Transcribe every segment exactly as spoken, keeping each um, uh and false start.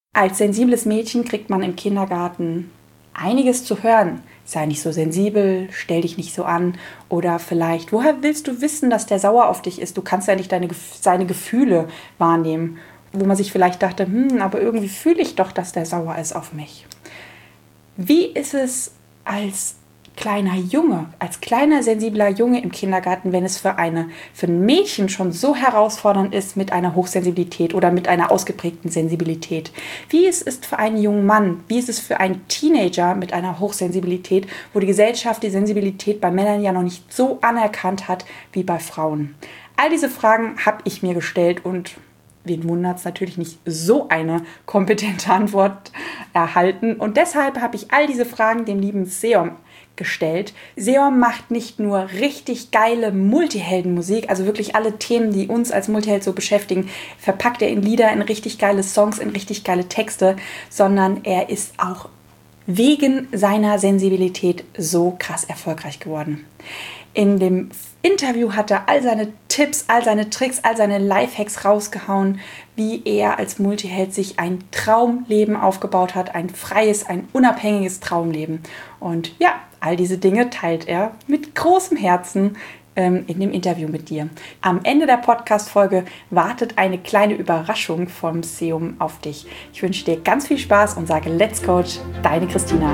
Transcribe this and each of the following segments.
Als sensibles Mädchen kriegt man im Kindergarten einiges zu hören. Sei nicht so sensibel, stell dich nicht so an. Oder vielleicht, woher willst du wissen, dass der sauer auf dich ist? Du kannst ja nicht deine, seine Gefühle wahrnehmen. Wo man sich vielleicht dachte, hm, aber irgendwie fühle ich doch, dass der sauer ist auf mich. Wie ist es als kleiner Junge, als kleiner sensibler Junge im Kindergarten, wenn es für, eine, für ein Mädchen schon so herausfordernd ist mit einer Hochsensibilität oder mit einer ausgeprägten Sensibilität? Wie es ist für einen jungen Mann, wie ist es für einen Teenager mit einer Hochsensibilität, wo die Gesellschaft die Sensibilität bei Männern ja noch nicht so anerkannt hat wie bei Frauen? All diese Fragen habe ich mir gestellt und wen wundert es, natürlich nicht so eine kompetente Antwort erhalten. Und deshalb habe ich all diese Fragen dem lieben Seom gestellt. Seom macht nicht nur richtig geile Multiheldenmusik, also wirklich alle Themen, die uns als Multiheld so beschäftigen, verpackt er in Lieder, in richtig geile Songs, in richtig geile Texte, sondern er ist auch wegen seiner Sensibilität so krass erfolgreich geworden. In dem Interview hat er all seine Tipps, all seine Tricks, all seine Lifehacks rausgehauen, wie er als Multiheld sich ein Traumleben aufgebaut hat, ein freies, ein unabhängiges Traumleben. Und ja, all diese Dinge teilt er mit großem Herzen ähm, in dem Interview mit dir. Am Ende der Podcast-Folge wartet eine kleine Überraschung vom Seom auf dich. Ich wünsche dir ganz viel Spaß und sage Let's Coach, deine Christina.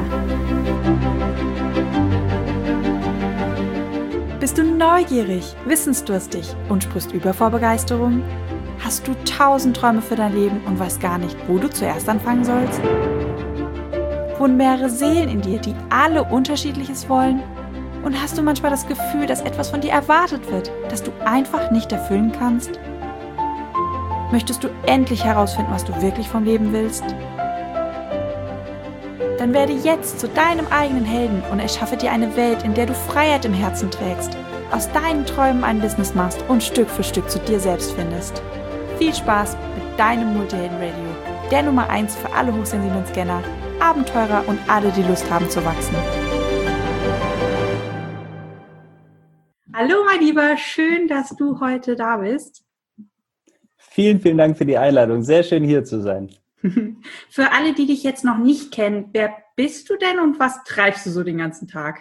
Bist du neugierig, wissensdurstig und sprichst über vor Begeisterung? Hast du tausend Träume für dein Leben und weißt gar nicht, wo du zuerst anfangen sollst? Wohnen mehrere Seelen in dir, die alle Unterschiedliches wollen? Und hast du manchmal das Gefühl, dass etwas von dir erwartet wird, das du einfach nicht erfüllen kannst? Möchtest du endlich herausfinden, was du wirklich vom Leben willst? Dann werde jetzt zu deinem eigenen Helden und erschaffe dir eine Welt, in der du Freiheit im Herzen trägst, aus deinen Träumen ein Business machst und Stück für Stück zu dir selbst findest. Viel Spaß mit deinem Multihelden-Radio, der Nummer eins für alle hochsensiblen Scanner, Abenteurer und alle, die Lust haben zu wachsen. Hallo mein Lieber, schön, dass du heute da bist. Vielen, vielen Dank für die Einladung. Sehr schön hier zu sein. Für alle, die dich jetzt noch nicht kennen, wer bist du denn und was treibst du so den ganzen Tag?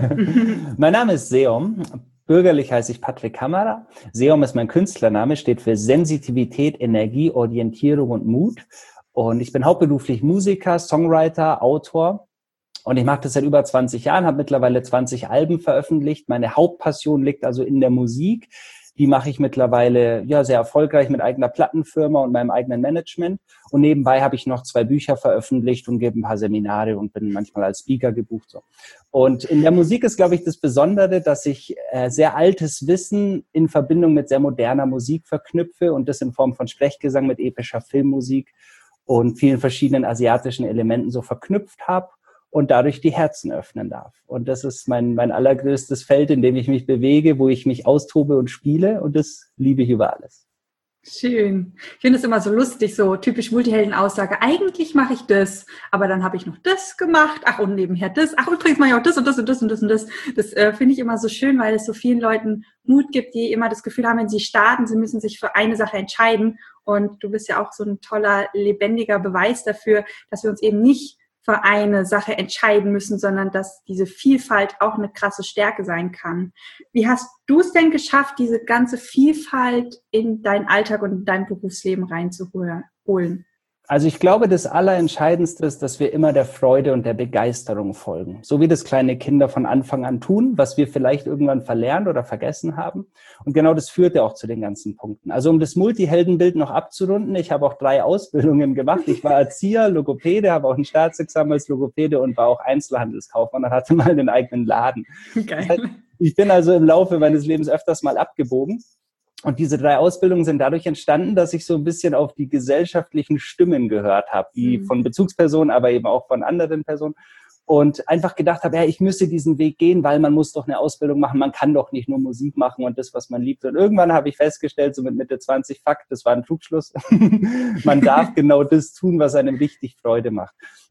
Mein Name ist Seom. Bürgerlich heiße ich Patrick Kammerer. Seom ist mein Künstlername, steht für Sensitivität, Energie, Orientierung und Mut. Und ich bin hauptberuflich Musiker, Songwriter, Autor. Und ich mache das seit über zwanzig Jahren, habe mittlerweile zwanzig Alben veröffentlicht. Meine Hauptpassion liegt also in der Musik. Die mache ich mittlerweile ja sehr erfolgreich mit eigener Plattenfirma und meinem eigenen Management. Und nebenbei habe ich noch zwei Bücher veröffentlicht und gebe ein paar Seminare und bin manchmal als Speaker gebucht. So. Und in der Musik ist, glaube ich, das Besondere, dass ich äh, sehr altes Wissen in Verbindung mit sehr moderner Musik verknüpfe und das in Form von Sprechgesang mit epischer Filmmusik und vielen verschiedenen asiatischen Elementen so verknüpft habe und dadurch die Herzen öffnen darf. Und das ist mein, mein allergrößtes Feld, in dem ich mich bewege, wo ich mich austobe und spiele. Und das liebe ich über alles. Schön. Ich finde es immer so lustig, so typisch Multihelden-Aussage. Eigentlich mache ich das, aber dann habe ich noch das gemacht. Ach, und nebenher das. Ach, übrigens mache ich auch das und das und das und das und das. Das äh, finde ich immer so schön, weil es so vielen Leuten Mut gibt, die immer das Gefühl haben, wenn sie starten, sie müssen sich für eine Sache entscheiden. Und du bist ja auch so ein toller, lebendiger Beweis dafür, dass wir uns eben nicht für eine Sache entscheiden müssen, sondern dass diese Vielfalt auch eine krasse Stärke sein kann. Wie hast du es denn geschafft, diese ganze Vielfalt in deinen Alltag und in dein Berufsleben reinzuholen? Also ich glaube, das Allerentscheidendste ist, dass wir immer der Freude und der Begeisterung folgen. So wie das kleine Kinder von Anfang an tun, was wir vielleicht irgendwann verlernt oder vergessen haben. Und genau das führt ja auch zu den ganzen Punkten. Also um das Multiheldenbild noch abzurunden, ich habe auch drei Ausbildungen gemacht. Ich war Erzieher, Logopäde, habe auch ein Staatsexamen als Logopäde und war auch Einzelhandelskaufmann und hatte mal einen eigenen Laden. Geil. Das heißt, ich bin also im Laufe meines Lebens öfters mal abgebogen. Und diese drei Ausbildungen sind dadurch entstanden, dass ich so ein bisschen auf die gesellschaftlichen Stimmen gehört habe, die von Bezugspersonen, aber eben auch von anderen Personen. Und einfach gedacht habe, ja, ich müsse diesen Weg gehen, weil man muss doch eine Ausbildung machen. Man kann doch nicht nur Musik machen und das, was man liebt. Und irgendwann habe ich festgestellt, so mit Mitte zwanzig, fuck, das war ein Trugschluss. Man darf genau das tun, was einem richtig Freude macht.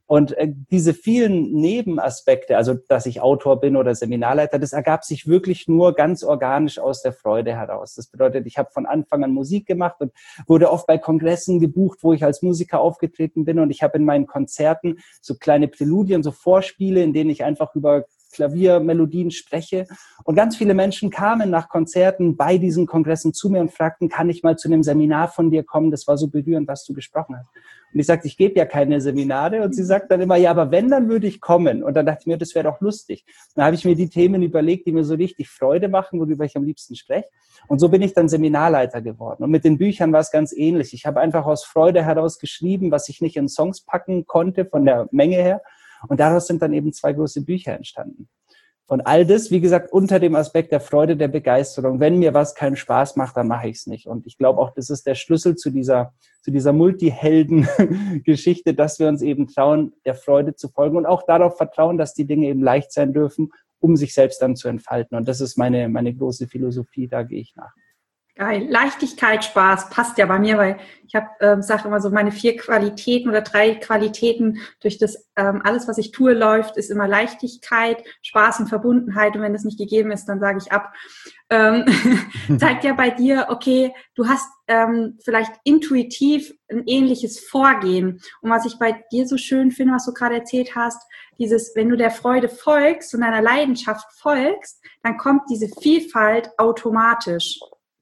Und äh, diese vielen Nebenaspekte, also dass ich Autor bin oder Seminarleiter, das ergab sich wirklich nur ganz organisch aus der Freude heraus. Das bedeutet, ich habe von Anfang an Musik gemacht und wurde oft bei Kongressen gebucht, wo ich als Musiker aufgetreten bin. Und ich habe in meinen Konzerten so kleine Präludien, so Vorspiele, in denen ich einfach über Klaviermelodien spreche. Und ganz viele Menschen kamen nach Konzerten bei diesen Kongressen zu mir und fragten, kann ich mal zu einem Seminar von dir kommen? Das war so berührend, was du gesprochen hast. Und ich sagte, ich gebe ja keine Seminare. Und sie sagt dann immer, ja, aber wenn, dann würde ich kommen. Und dann dachte ich mir, das wäre doch lustig. Dann habe ich mir die Themen überlegt, die mir so richtig Freude machen, worüber ich am liebsten spreche. Und so bin ich dann Seminarleiter geworden. Und mit den Büchern war es ganz ähnlich. Ich habe einfach aus Freude heraus geschrieben, was ich nicht in Songs packen konnte, von der Menge her. Und daraus sind dann eben zwei große Bücher entstanden. Und all das, wie gesagt, unter dem Aspekt der Freude, der Begeisterung. Wenn mir was keinen Spaß macht, dann mache ich es nicht. Und ich glaube auch, das ist der Schlüssel zu dieser, zu dieser Multihelden-Geschichte, dass wir uns eben trauen, der Freude zu folgen und auch darauf vertrauen, dass die Dinge eben leicht sein dürfen, um sich selbst dann zu entfalten. Und das ist meine, meine große Philosophie, da gehe ich nach. Geil. Leichtigkeit, Spaß, passt ja bei mir, weil ich habe, ähm, sage immer so, meine vier Qualitäten oder drei Qualitäten durch das, ähm, alles, was ich tue, läuft, ist immer Leichtigkeit, Spaß und Verbundenheit. Und wenn das nicht gegeben ist, dann sage ich ab. Ähm, zeigt ja bei dir, okay, du hast ähm, vielleicht intuitiv ein ähnliches Vorgehen. Und was ich bei dir so schön finde, was du gerade erzählt hast, dieses, wenn du der Freude folgst und deiner Leidenschaft folgst, dann kommt diese Vielfalt automatisch.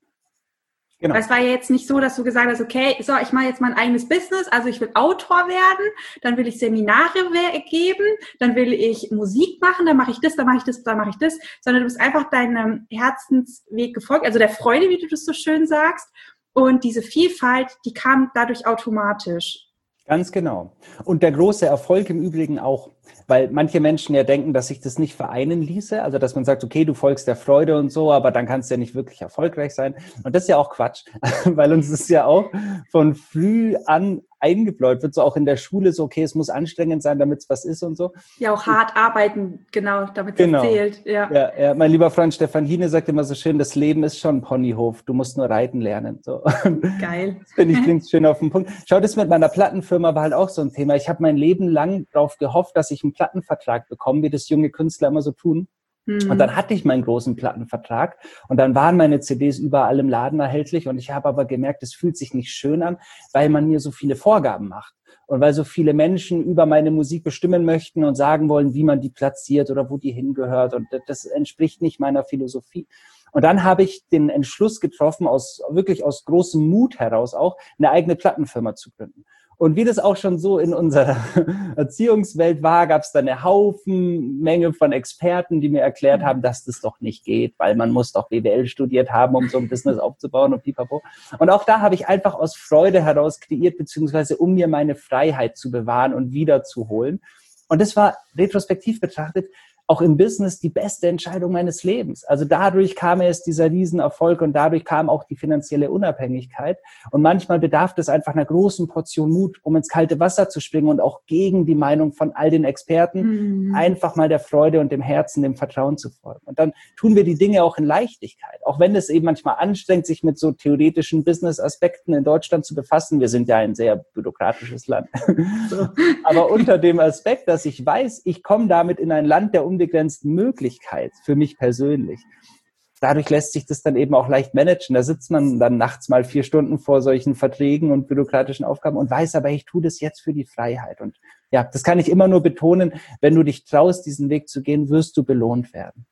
Genau. Weil es war ja jetzt nicht so, dass du gesagt hast, okay, so, ich mache jetzt mein eigenes Business, also ich will Autor werden, dann will ich Seminare geben, dann will ich Musik machen, dann mache ich das, dann mache ich das, dann mache ich das, sondern du bist einfach deinem Herzensweg gefolgt, also der Freude, wie du das so schön sagst, und diese Vielfalt, die kam dadurch automatisch. Ganz genau. Und der große Erfolg im Übrigen auch, weil manche Menschen ja denken, dass sich das nicht vereinen ließe, also dass man sagt, okay, du folgst der Freude und so, aber dann kannst du ja nicht wirklich erfolgreich sein. Und das ist ja auch Quatsch, weil uns das ja auch von früh an eingebläut wird, so auch in der Schule, so okay, es muss anstrengend sein, damit es was ist und so. Ja, auch hart arbeiten, genau, damit es genau. zählt. Ja. Ja, ja, mein lieber Freund Stefan Hine sagt immer so schön, das Leben ist schon ein Ponyhof, du musst nur reiten lernen. So. Geil. Das finde ich, klingt schön auf den Punkt. Schau, das mit meiner Plattenfirma war halt auch so ein Thema. Ich habe mein Leben lang darauf gehofft, dass ich einen Plattenvertrag bekomme, wie das junge Künstler immer so tun. Mhm. Und dann hatte ich meinen großen Plattenvertrag und dann waren meine C Ds überall im Laden erhältlich und ich habe aber gemerkt, es fühlt sich nicht schön an, weil man mir so viele Vorgaben macht. Und weil so viele Menschen über meine Musik bestimmen möchten und sagen wollen, wie man die platziert oder wo die hingehört. Und das entspricht nicht meiner Philosophie. Und dann habe ich den Entschluss getroffen, aus wirklich aus großem Mut heraus auch, eine eigene Plattenfirma zu gründen. Und wie das auch schon so in unserer Erziehungswelt war, gab es da eine Haufen Menge von Experten, die mir erklärt haben, dass das doch nicht geht, weil man muss doch B W L studiert haben, um so ein Business aufzubauen und pipapo. Und auch da habe ich einfach aus Freude heraus kreiert, beziehungsweise um mir meine Freiheit zu bewahren und wiederzuholen. Und das war retrospektiv betrachtet auch im Business die beste Entscheidung meines Lebens. Also dadurch kam erst dieser Riesenerfolg und dadurch kam auch die finanzielle Unabhängigkeit. Und manchmal bedarf es einfach einer großen Portion Mut, um ins kalte Wasser zu springen und auch gegen die Meinung von all den Experten mhm. einfach mal der Freude und dem Herzen, dem Vertrauen zu folgen. Und dann tun wir die Dinge auch in Leichtigkeit. Auch wenn es eben manchmal anstrengt, sich mit so theoretischen Business-Aspekten in Deutschland zu befassen. Wir sind ja ein sehr bürokratisches Land. So. Aber unter dem Aspekt, dass ich weiß, ich komme damit in ein Land der unbegrenzten Möglichkeit für mich persönlich. Dadurch lässt sich das dann eben auch leicht managen. Da sitzt man dann nachts mal vier Stunden vor solchen Verträgen und bürokratischen Aufgaben und weiß aber, ich tue das jetzt für die Freiheit. Und ja, das kann ich immer nur betonen, wenn du dich traust, diesen Weg zu gehen, wirst du belohnt werden.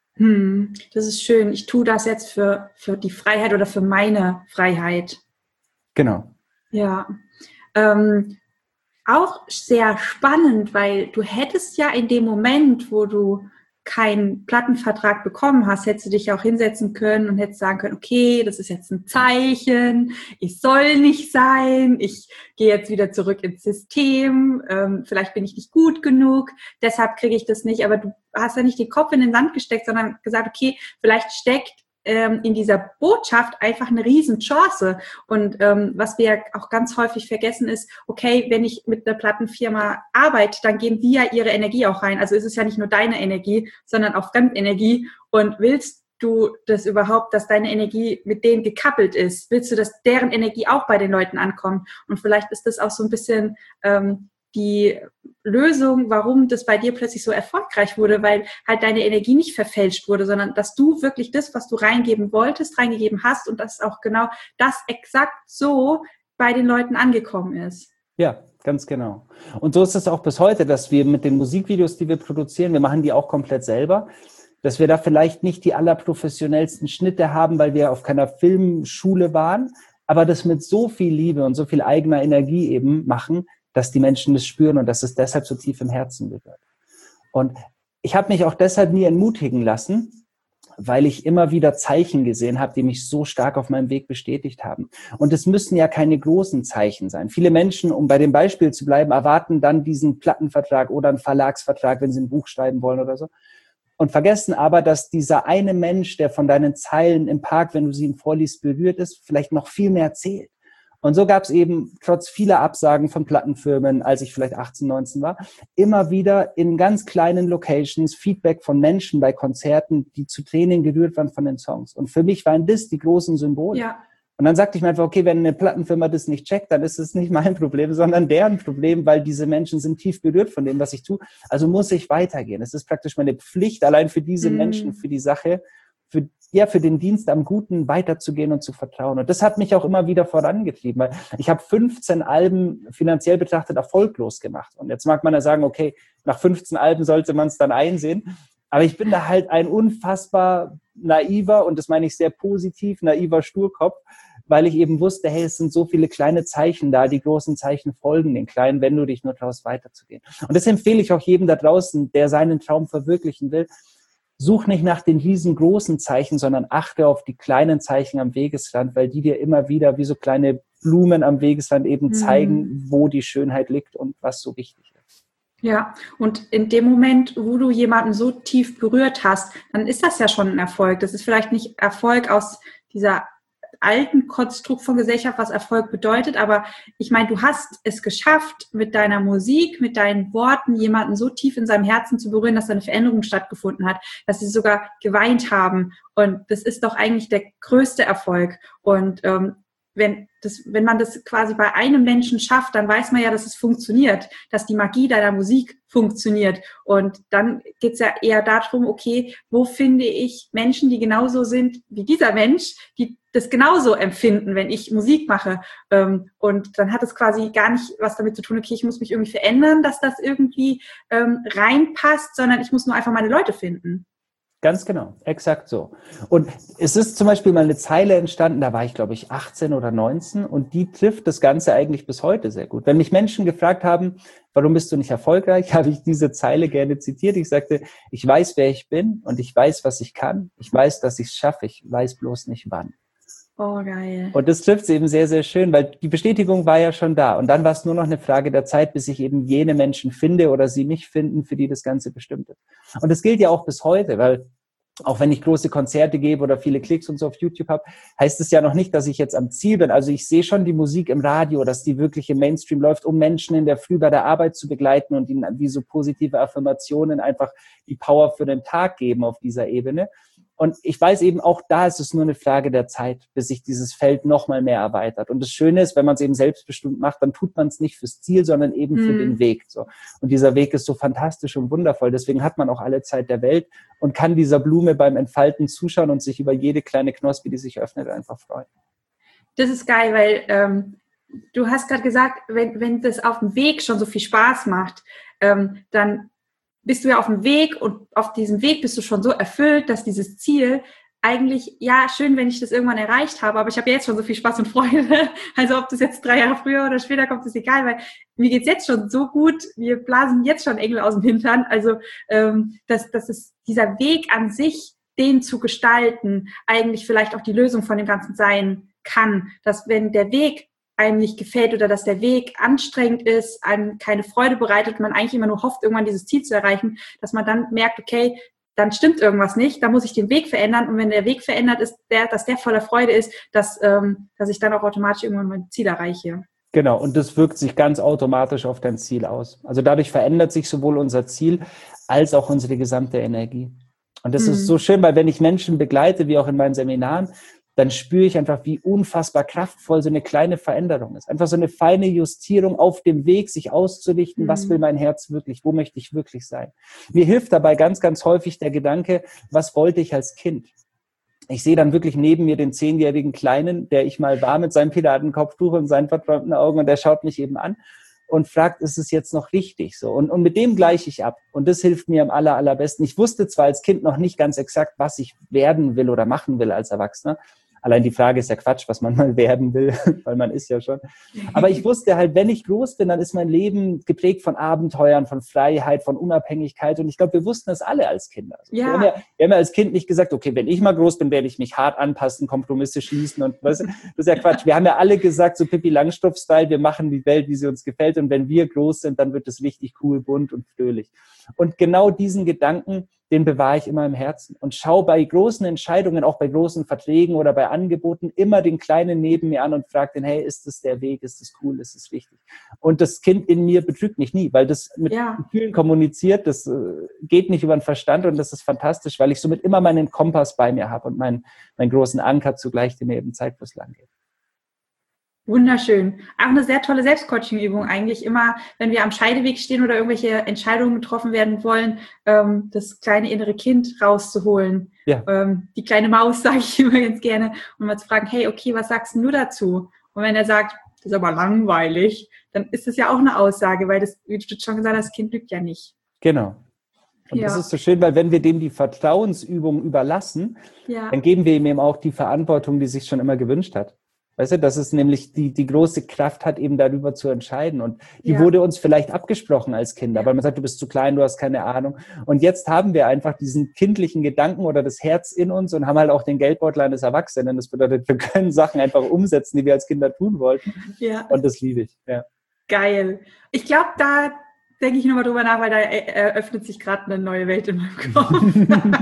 Hm, das ist schön. Ich tue das jetzt für, für die Freiheit oder für meine Freiheit. Genau. Ja, ähm, auch sehr spannend, weil du hättest ja in dem Moment, wo du keinen Plattenvertrag bekommen hast, hättest du dich auch hinsetzen können und hättest sagen können, okay, das ist jetzt ein Zeichen, ich soll nicht sein, ich gehe jetzt wieder zurück ins System, ähm, vielleicht bin ich nicht gut genug, deshalb kriege ich das nicht, aber du hast ja nicht den Kopf in den Sand gesteckt, sondern gesagt, okay, vielleicht steckt in dieser Botschaft einfach eine Riesenchance. Und ähm, was wir ja auch ganz häufig vergessen ist, okay, wenn ich mit einer Plattenfirma arbeite, dann geben die ja ihre Energie auch rein. Also ist es ja nicht nur deine Energie, sondern auch Fremdenergie. Und willst du das überhaupt, dass deine Energie mit denen gekappelt ist? Willst du, dass deren Energie auch bei den Leuten ankommt? Und vielleicht ist das auch so ein bisschen ähm, die Lösung, warum das bei dir plötzlich so erfolgreich wurde, weil halt deine Energie nicht verfälscht wurde, sondern dass du wirklich das, was du reingeben wolltest, reingegeben hast und dass auch genau das exakt so bei den Leuten angekommen ist. Ja, ganz genau. Und so ist es auch bis heute, dass wir mit den Musikvideos, die wir produzieren, wir machen die auch komplett selber, dass wir da vielleicht nicht die allerprofessionellsten Schnitte haben, weil wir auf keiner Filmschule waren, aber das mit so viel Liebe und so viel eigener Energie eben machen, dass die Menschen das spüren und dass es deshalb so tief im Herzen berührt. Und ich habe mich auch deshalb nie entmutigen lassen, weil ich immer wieder Zeichen gesehen habe, die mich so stark auf meinem Weg bestätigt haben. Und es müssen ja keine großen Zeichen sein. Viele Menschen, um bei dem Beispiel zu bleiben, erwarten dann diesen Plattenvertrag oder einen Verlagsvertrag, wenn sie ein Buch schreiben wollen oder so. Und vergessen aber, dass dieser eine Mensch, der von deinen Zeilen im Park, wenn du sie ihm vorliest, berührt ist, vielleicht noch viel mehr zählt. Und so gab es eben trotz vieler Absagen von Plattenfirmen, als ich vielleicht achtzehn, neunzehn war, immer wieder in ganz kleinen Locations Feedback von Menschen bei Konzerten, die zu Tränen gerührt waren von den Songs. Und für mich waren das die großen Symbole. Ja. Und dann sagte ich mir einfach, okay, wenn eine Plattenfirma das nicht checkt, dann ist es nicht mein Problem, sondern deren Problem, weil diese Menschen sind tief berührt von dem, was ich tue. Also muss ich weitergehen. Es ist praktisch meine Pflicht, allein für diese mm. Menschen, für die Sache, für, ja, für den Dienst am Guten weiterzugehen und zu vertrauen. Und das hat mich auch immer wieder vorangetrieben, weil ich habe fünfzehn Alben finanziell betrachtet erfolglos gemacht. Und jetzt mag man ja sagen, okay, nach fünfzehn Alben sollte man es dann einsehen. Aber ich bin da halt ein unfassbar naiver, und das meine ich sehr positiv, naiver Sturkopf, weil ich eben wusste, hey, es sind so viele kleine Zeichen da, die großen Zeichen folgen den kleinen, wenn du dich nur traust, weiterzugehen. Und das empfehle ich auch jedem da draußen, der seinen Traum verwirklichen will. Such nicht nach den riesengroßen Zeichen, sondern achte auf die kleinen Zeichen am Wegesrand, weil die dir immer wieder wie so kleine Blumen am Wegesrand eben zeigen, mhm. wo die Schönheit liegt und was so wichtig ist. Ja, und in dem Moment, wo du jemanden so tief berührt hast, dann ist das ja schon ein Erfolg. Das ist vielleicht nicht Erfolg aus dieser alten Konstrukt von Gesellschaft, was Erfolg bedeutet, aber ich meine, du hast es geschafft, mit deiner Musik, mit deinen Worten jemanden so tief in seinem Herzen zu berühren, dass da eine Veränderung stattgefunden hat, dass sie sogar geweint haben, und das ist doch eigentlich der größte Erfolg. Und ähm, wenn das, wenn man das quasi bei einem Menschen schafft, dann weiß man ja, dass es funktioniert, dass die Magie deiner Musik funktioniert. Und dann geht es ja eher darum, okay, wo finde ich Menschen, die genauso sind wie dieser Mensch, die das genauso empfinden, wenn ich Musik mache. Und dann hat es quasi gar nicht was damit zu tun, okay, ich muss mich irgendwie verändern, dass das irgendwie reinpasst, sondern ich muss nur einfach meine Leute finden. Ganz genau, exakt so. Und es ist zum Beispiel mal eine Zeile entstanden, da war ich, glaube ich, achtzehn oder neunzehn, und die trifft das Ganze eigentlich bis heute sehr gut. Wenn mich Menschen gefragt haben, warum bist du nicht erfolgreich, habe ich diese Zeile gerne zitiert. Ich sagte, ich weiß, wer ich bin, und ich weiß, was ich kann. Ich weiß, dass ich es schaffe, ich weiß bloß nicht wann. Oh, geil. Und das trifft es eben sehr, sehr schön, weil die Bestätigung war ja schon da. Und dann war es nur noch eine Frage der Zeit, bis ich eben jene Menschen finde oder sie mich finden, für die das Ganze bestimmt ist. Und das gilt ja auch bis heute, weil auch wenn ich große Konzerte gebe oder viele Klicks und so auf YouTube habe, heißt es ja noch nicht, dass ich jetzt am Ziel bin. Also ich sehe schon die Musik im Radio, dass die wirklich im Mainstream läuft, um Menschen in der Früh bei der Arbeit zu begleiten und ihnen wie so positive Affirmationen einfach die Power für den Tag geben auf dieser Ebene. Und ich weiß eben, auch da ist es nur eine Frage der Zeit, bis sich dieses Feld noch mal mehr erweitert. Und das Schöne ist, wenn man es eben selbstbestimmt macht, dann tut man es nicht fürs Ziel, sondern eben für mhm. den Weg. So. Und dieser Weg ist so fantastisch und wundervoll. Deswegen hat man auch alle Zeit der Welt und kann dieser Blume beim Entfalten zuschauen und sich über jede kleine Knospe, die sich öffnet, einfach freuen. Das ist geil, weil ähm, du hast gerade gesagt, wenn, wenn das auf dem Weg schon so viel Spaß macht, ähm, dann bist du ja auf dem Weg, und auf diesem Weg bist du schon so erfüllt, dass dieses Ziel eigentlich, ja, schön, wenn ich das irgendwann erreicht habe, aber ich habe ja jetzt schon so viel Spaß und Freude, also ob das jetzt drei Jahre früher oder später kommt, ist egal, weil mir geht's jetzt schon so gut, wir blasen jetzt schon Engel aus dem Hintern, also ähm, dass, dass es dieser Weg an sich, den zu gestalten, eigentlich vielleicht auch die Lösung von dem Ganzen sein kann, dass wenn der Weg einem nicht gefällt oder dass der Weg anstrengend ist, einem keine Freude bereitet, man eigentlich immer nur hofft, irgendwann dieses Ziel zu erreichen, dass man dann merkt, okay, dann stimmt irgendwas nicht, da muss ich den Weg verändern, und wenn der Weg verändert ist, der, dass der voller Freude ist, dass, ähm, dass ich dann auch automatisch irgendwann mein Ziel erreiche. Genau, und das wirkt sich ganz automatisch auf dein Ziel aus. Also dadurch verändert sich sowohl unser Ziel als auch unsere gesamte Energie. Und das hm. ist so schön, weil wenn ich Menschen begleite, wie auch in meinen Seminaren, dann spüre ich einfach, wie unfassbar kraftvoll so eine kleine Veränderung ist. Einfach so eine feine Justierung auf dem Weg, sich auszurichten, mhm. was will mein Herz wirklich, wo möchte ich wirklich sein. Mir hilft dabei ganz, ganz häufig der Gedanke, was wollte ich als Kind? Ich sehe dann wirklich neben mir den zehnjährigen Kleinen, der ich mal war, mit seinem Piratenkopftuch und seinen verträumten Augen, und der schaut mich eben an und fragt, ist es jetzt noch richtig so? Und, und mit dem gleiche ich ab. Und das hilft mir am aller, allerbesten. Ich wusste zwar als Kind noch nicht ganz exakt, was ich werden will oder machen will als Erwachsener. Allein die Frage ist ja Quatsch, was man mal werden will, weil man ist ja schon. Aber ich wusste halt, wenn ich groß bin, dann ist mein Leben geprägt von Abenteuern, von Freiheit, von Unabhängigkeit. Und ich glaube, wir wussten das alle als Kinder. Also ja. Wir, haben ja, wir haben ja als Kind nicht gesagt, okay, wenn ich mal groß bin, werde ich mich hart anpassen, Kompromisse schließen und was. Das ist ja Quatsch. Wir haben ja alle gesagt, so Pippi Langstrumpf-Style, wir machen die Welt, wie sie uns gefällt. Und wenn wir groß sind, dann wird es richtig cool, bunt und fröhlich. Und genau diesen Gedanken, den bewahre ich immer im Herzen und schaue bei großen Entscheidungen, auch bei großen Verträgen oder bei Angeboten, immer den Kleinen neben mir an und frage den, hey, ist das der Weg, ist das cool, ist das wichtig? Und das Kind in mir betrügt mich nie, weil das mit ja. Gefühlen kommuniziert, das äh, geht nicht über den Verstand, und das ist fantastisch, weil ich somit immer meinen Kompass bei mir habe und meinen, meinen großen Anker zugleich, der mir eben zeigt, wo es lang geht. Wunderschön. Auch eine sehr tolle Selbstcoaching-Übung eigentlich. Immer, wenn wir am Scheideweg stehen oder irgendwelche Entscheidungen getroffen werden wollen, ähm, das kleine innere Kind rauszuholen. Ja. Ähm, die kleine Maus, sage ich immer ganz gerne. Und mal zu fragen, hey, okay, was sagst du dazu? Und wenn er sagt, das ist aber langweilig, dann ist das ja auch eine Aussage, weil das, wie du schon gesagt hast, das Kind lügt ja nicht. Genau. Und ja. das ist so schön, weil wenn wir dem die Vertrauensübung überlassen, ja. dann geben wir ihm eben auch die Verantwortung, die sich schon immer gewünscht hat. Weißt du, dass es nämlich die, die große Kraft hat, eben darüber zu entscheiden. Und die ja. wurde uns vielleicht abgesprochen als Kinder, weil man sagt, du bist zu klein, du hast keine Ahnung. Und jetzt haben wir einfach diesen kindlichen Gedanken oder das Herz in uns und haben halt auch den Geldbeutel eines Erwachsenen. Das bedeutet, wir können Sachen einfach umsetzen, die wir als Kinder tun wollten. Ja. Und das liebe ich. Ja. Geil. Ich glaube, da denke ich nochmal drüber nach, weil da eröffnet sich gerade eine neue Welt in meinem Kopf.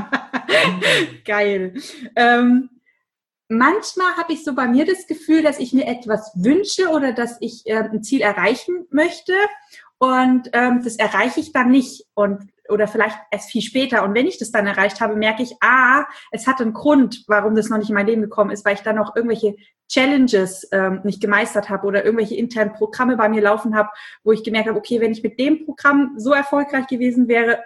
Geil. Ähm, Manchmal habe ich so bei mir das Gefühl, dass ich mir etwas wünsche oder dass ich äh, ein Ziel erreichen möchte, und ähm, das erreiche ich dann nicht und oder vielleicht erst viel später. Und wenn ich das dann erreicht habe, merke ich, ah, es hat einen Grund, warum das noch nicht in mein Leben gekommen ist, weil ich dann noch irgendwelche Challenges ähm, nicht gemeistert habe oder irgendwelche internen Programme bei mir laufen habe, wo ich gemerkt habe, okay, wenn ich mit dem Programm so erfolgreich gewesen wäre,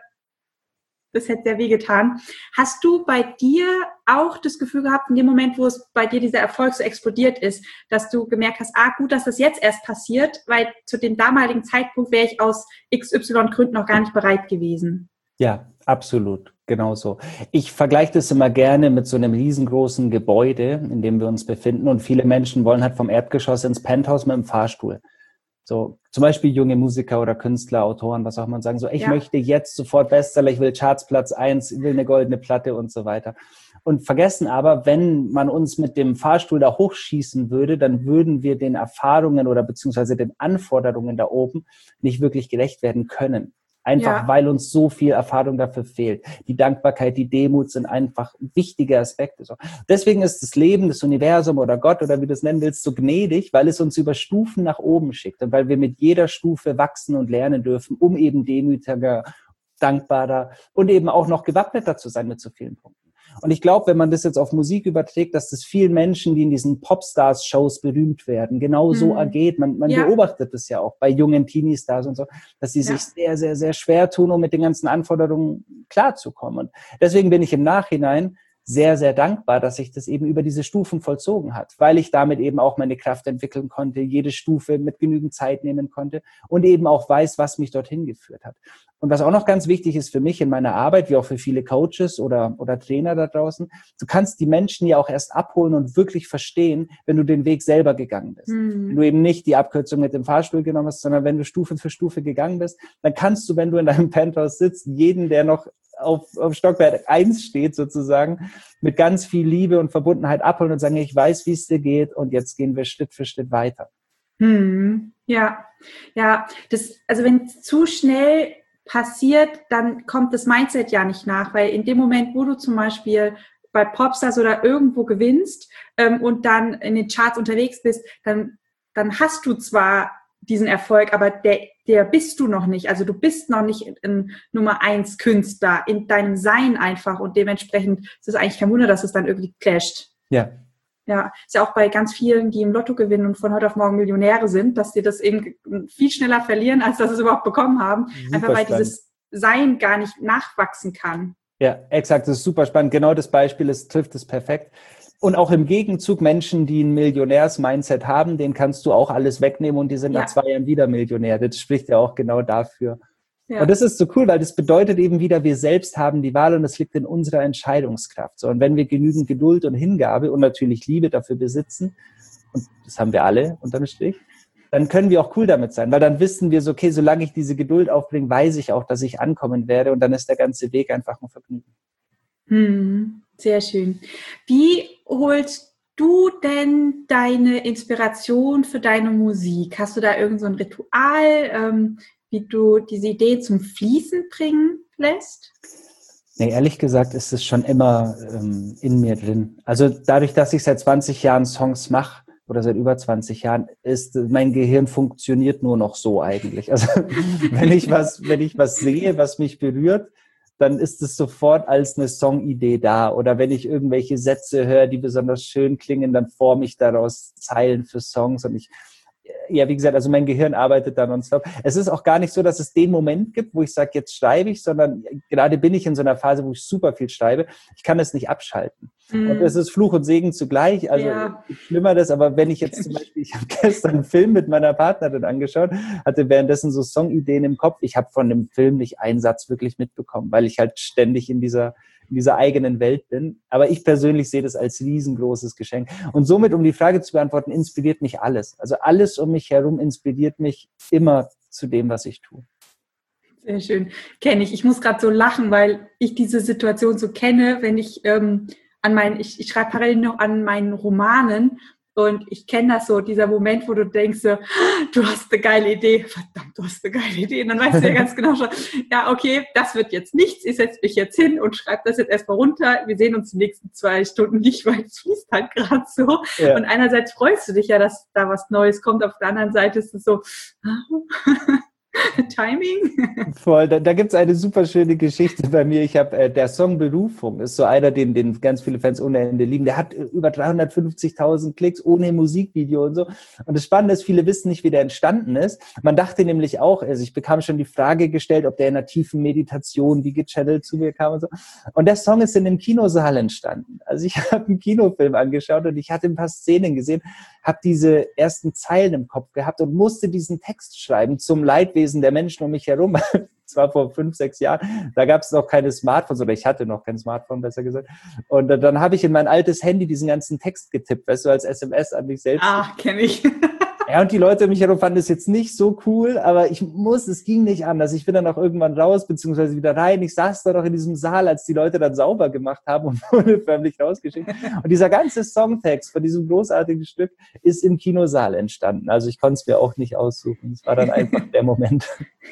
das hätte sehr wehgetan. Hast du bei dir auch das Gefühl gehabt, in dem Moment, wo es bei dir dieser Erfolg so explodiert ist, dass du gemerkt hast, ah, gut, dass das jetzt erst passiert, weil zu dem damaligen Zeitpunkt wäre ich aus X Y Gründen noch gar nicht bereit gewesen? Ja, absolut. Genauso. Ich vergleiche das immer gerne mit so einem riesengroßen Gebäude, in dem wir uns befinden. Und viele Menschen wollen halt vom Erdgeschoss ins Penthouse mit dem Fahrstuhl. So, zum Beispiel junge Musiker oder Künstler, Autoren, was auch immer, sagen so, ich ja. möchte jetzt sofort Bestseller, ich will Chartsplatz eins, ich will eine goldene Platte und so weiter. Und vergessen aber, wenn man uns mit dem Fahrstuhl da hochschießen würde, dann würden wir den Erfahrungen oder beziehungsweise den Anforderungen da oben nicht wirklich gerecht werden können. Einfach, ja. weil uns so viel Erfahrung dafür fehlt. Die Dankbarkeit, die Demut sind einfach wichtige Aspekte. So. Deswegen ist das Leben, das Universum oder Gott oder wie du es nennen willst, so gnädig, weil es uns über Stufen nach oben schickt und weil wir mit jeder Stufe wachsen und lernen dürfen, um eben demütiger, dankbarer und eben auch noch gewappneter zu sein mit so vielen Punkten. Und ich glaube, wenn man das jetzt auf Musik überträgt, dass das vielen Menschen, die in diesen Popstars-Shows berühmt werden, genau so mhm. ergeht. Man, man ja. beobachtet das ja auch bei jungen Teenie-Stars und so, dass sie ja. sich sehr, sehr, sehr schwer tun, um mit den ganzen Anforderungen klarzukommen. Und deswegen bin ich im Nachhinein sehr, sehr dankbar, dass sich das eben über diese Stufen vollzogen hat, weil ich damit eben auch meine Kraft entwickeln konnte, jede Stufe mit genügend Zeit nehmen konnte und eben auch weiß, was mich dorthin geführt hat. Und was auch noch ganz wichtig ist für mich in meiner Arbeit, wie auch für viele Coaches oder, oder Trainer da draußen, du kannst die Menschen ja auch erst abholen und wirklich verstehen, wenn du den Weg selber gegangen bist. Mhm. Wenn du eben nicht die Abkürzung mit dem Fahrstuhl genommen hast, sondern wenn du Stufe für Stufe gegangen bist, dann kannst du, wenn du in deinem Penthouse sitzt, jeden, der noch auf, auf Stockwerk eins steht sozusagen, mit ganz viel Liebe und Verbundenheit abholen und sagen, ich weiß, wie es dir geht und jetzt gehen wir Schritt für Schritt weiter. Hm, ja, ja, das, also wenn es zu schnell passiert, dann kommt das Mindset ja nicht nach, weil in dem Moment, wo du zum Beispiel bei Popstars oder irgendwo gewinnst ähm, und dann in den Charts unterwegs bist, dann, dann hast du zwar diesen Erfolg, aber der, der bist du noch nicht. Also du bist noch nicht ein Nummer eins Künstler in deinem Sein einfach und dementsprechend ist es eigentlich kein Wunder, dass es dann irgendwie clasht. Ja. Ja, ist ja auch bei ganz vielen, die im Lotto gewinnen und von heute auf morgen Millionäre sind, dass die das eben viel schneller verlieren, als dass sie es überhaupt bekommen haben. Super Einfach weil spannend. dieses Sein gar nicht nachwachsen kann. Ja, exakt, das ist super spannend. Genau das Beispiel, es trifft es perfekt. Und auch im Gegenzug Menschen, die ein Millionärs-Mindset haben, denen kannst du auch alles wegnehmen und die sind Ja. nach zwei Jahren wieder Millionär. Das spricht ja auch genau dafür. Ja. Und das ist so cool, weil das bedeutet eben wieder, wir selbst haben die Wahl und es liegt in unserer Entscheidungskraft. So, und wenn wir genügend Geduld und Hingabe und natürlich Liebe dafür besitzen, und das haben wir alle unterm Strich, dann können wir auch cool damit sein, weil dann wissen wir so, okay, solange ich diese Geduld aufbringe, weiß ich auch, dass ich ankommen werde und dann ist der ganze Weg einfach ein Vergnügen. Hm, sehr schön. Wie holst du denn deine Inspiration für deine Musik? Hast du da irgend so ein Ritual, ähm, wie du diese Idee zum Fließen bringen lässt? Nee, ehrlich gesagt ist es schon immer ähm, in mir drin. Also dadurch, dass ich seit zwanzig Jahren Songs mache oder seit über zwanzig Jahren, ist mein Gehirn funktioniert nur noch so eigentlich. Also wenn ich was, wenn ich was sehe, was mich berührt, dann ist es sofort als eine Songidee da. Oder wenn ich irgendwelche Sätze höre, die besonders schön klingen, dann forme ich daraus Zeilen für Songs und ich ja, wie gesagt, also mein Gehirn arbeitet da nonstop. Es ist auch gar nicht so, dass es den Moment gibt, wo ich sage, jetzt schreibe ich, sondern gerade bin ich in so einer Phase, wo ich super viel schreibe. Ich kann es nicht abschalten. Mm. Und es ist Fluch und Segen zugleich. Also ja. Ich schlimmer das, aber wenn ich jetzt zum Beispiel, ich habe gestern einen Film mit meiner Partnerin angeschaut, hatte währenddessen so Songideen im Kopf. Ich habe von dem Film nicht einen Satz wirklich mitbekommen, weil ich halt ständig in dieser in dieser eigenen Welt bin. Aber ich persönlich sehe das als riesengroßes Geschenk. Und somit, um die Frage zu beantworten, inspiriert mich alles. Also alles um mich herum inspiriert mich immer zu dem, was ich tue. Sehr schön. Kenne ich. Ich muss gerade so lachen, weil ich diese Situation so kenne, wenn ich ähm, an meinen, ich, ich schreibe parallel noch an meinen Romanen und ich kenne das so, dieser Moment, wo du denkst, so, du hast eine geile Idee, verdammt, du hast eine geile Idee. Und dann weißt du ja ganz genau schon, ja, okay, das wird jetzt nichts, ich setze mich jetzt hin und schreibe das jetzt erstmal runter. Wir sehen uns die nächsten zwei Stunden nicht, weil es fließt halt gerade so. Ja. Und einerseits freust du dich ja, dass da was Neues kommt, auf der anderen Seite ist es so, Timing. Voll, da, da gibt es eine super schöne Geschichte bei mir. Ich habe, äh, der Song Berufung ist so einer, den, den ganz viele Fans ohne Ende lieben. Der hat über dreihundertfünfzigtausend Klicks ohne Musikvideo und so. Und das Spannende ist, viele wissen nicht, wie der entstanden ist. Man dachte nämlich auch, also ich bekam schon die Frage gestellt, ob der in einer tiefen Meditation wie gechannelt zu mir kam und so. Und der Song ist in einem Kinosaal entstanden. Also ich habe einen Kinofilm angeschaut und ich hatte ein paar Szenen gesehen, habe diese ersten Zeilen im Kopf gehabt und musste diesen Text schreiben zum Leidwesen der Menschen um mich herum. Das war vor fünf, sechs Jahren. Da gab es noch keine Smartphones oder ich hatte noch kein Smartphone, besser gesagt. Und dann habe ich in mein altes Handy diesen ganzen Text getippt, weißt du, als S M S an mich selbst. Ah, kenne ich. Ja, und die Leute um mich herum fanden es jetzt nicht so cool, aber ich muss, es ging nicht anders. Ich bin dann auch irgendwann raus, beziehungsweise wieder rein. Ich saß da noch in diesem Saal, als die Leute dann sauber gemacht haben und wurde förmlich rausgeschickt. Und dieser ganze Songtext von diesem großartigen Stück ist im Kinosaal entstanden. Also ich konnte es mir auch nicht aussuchen. Es war dann einfach der Moment.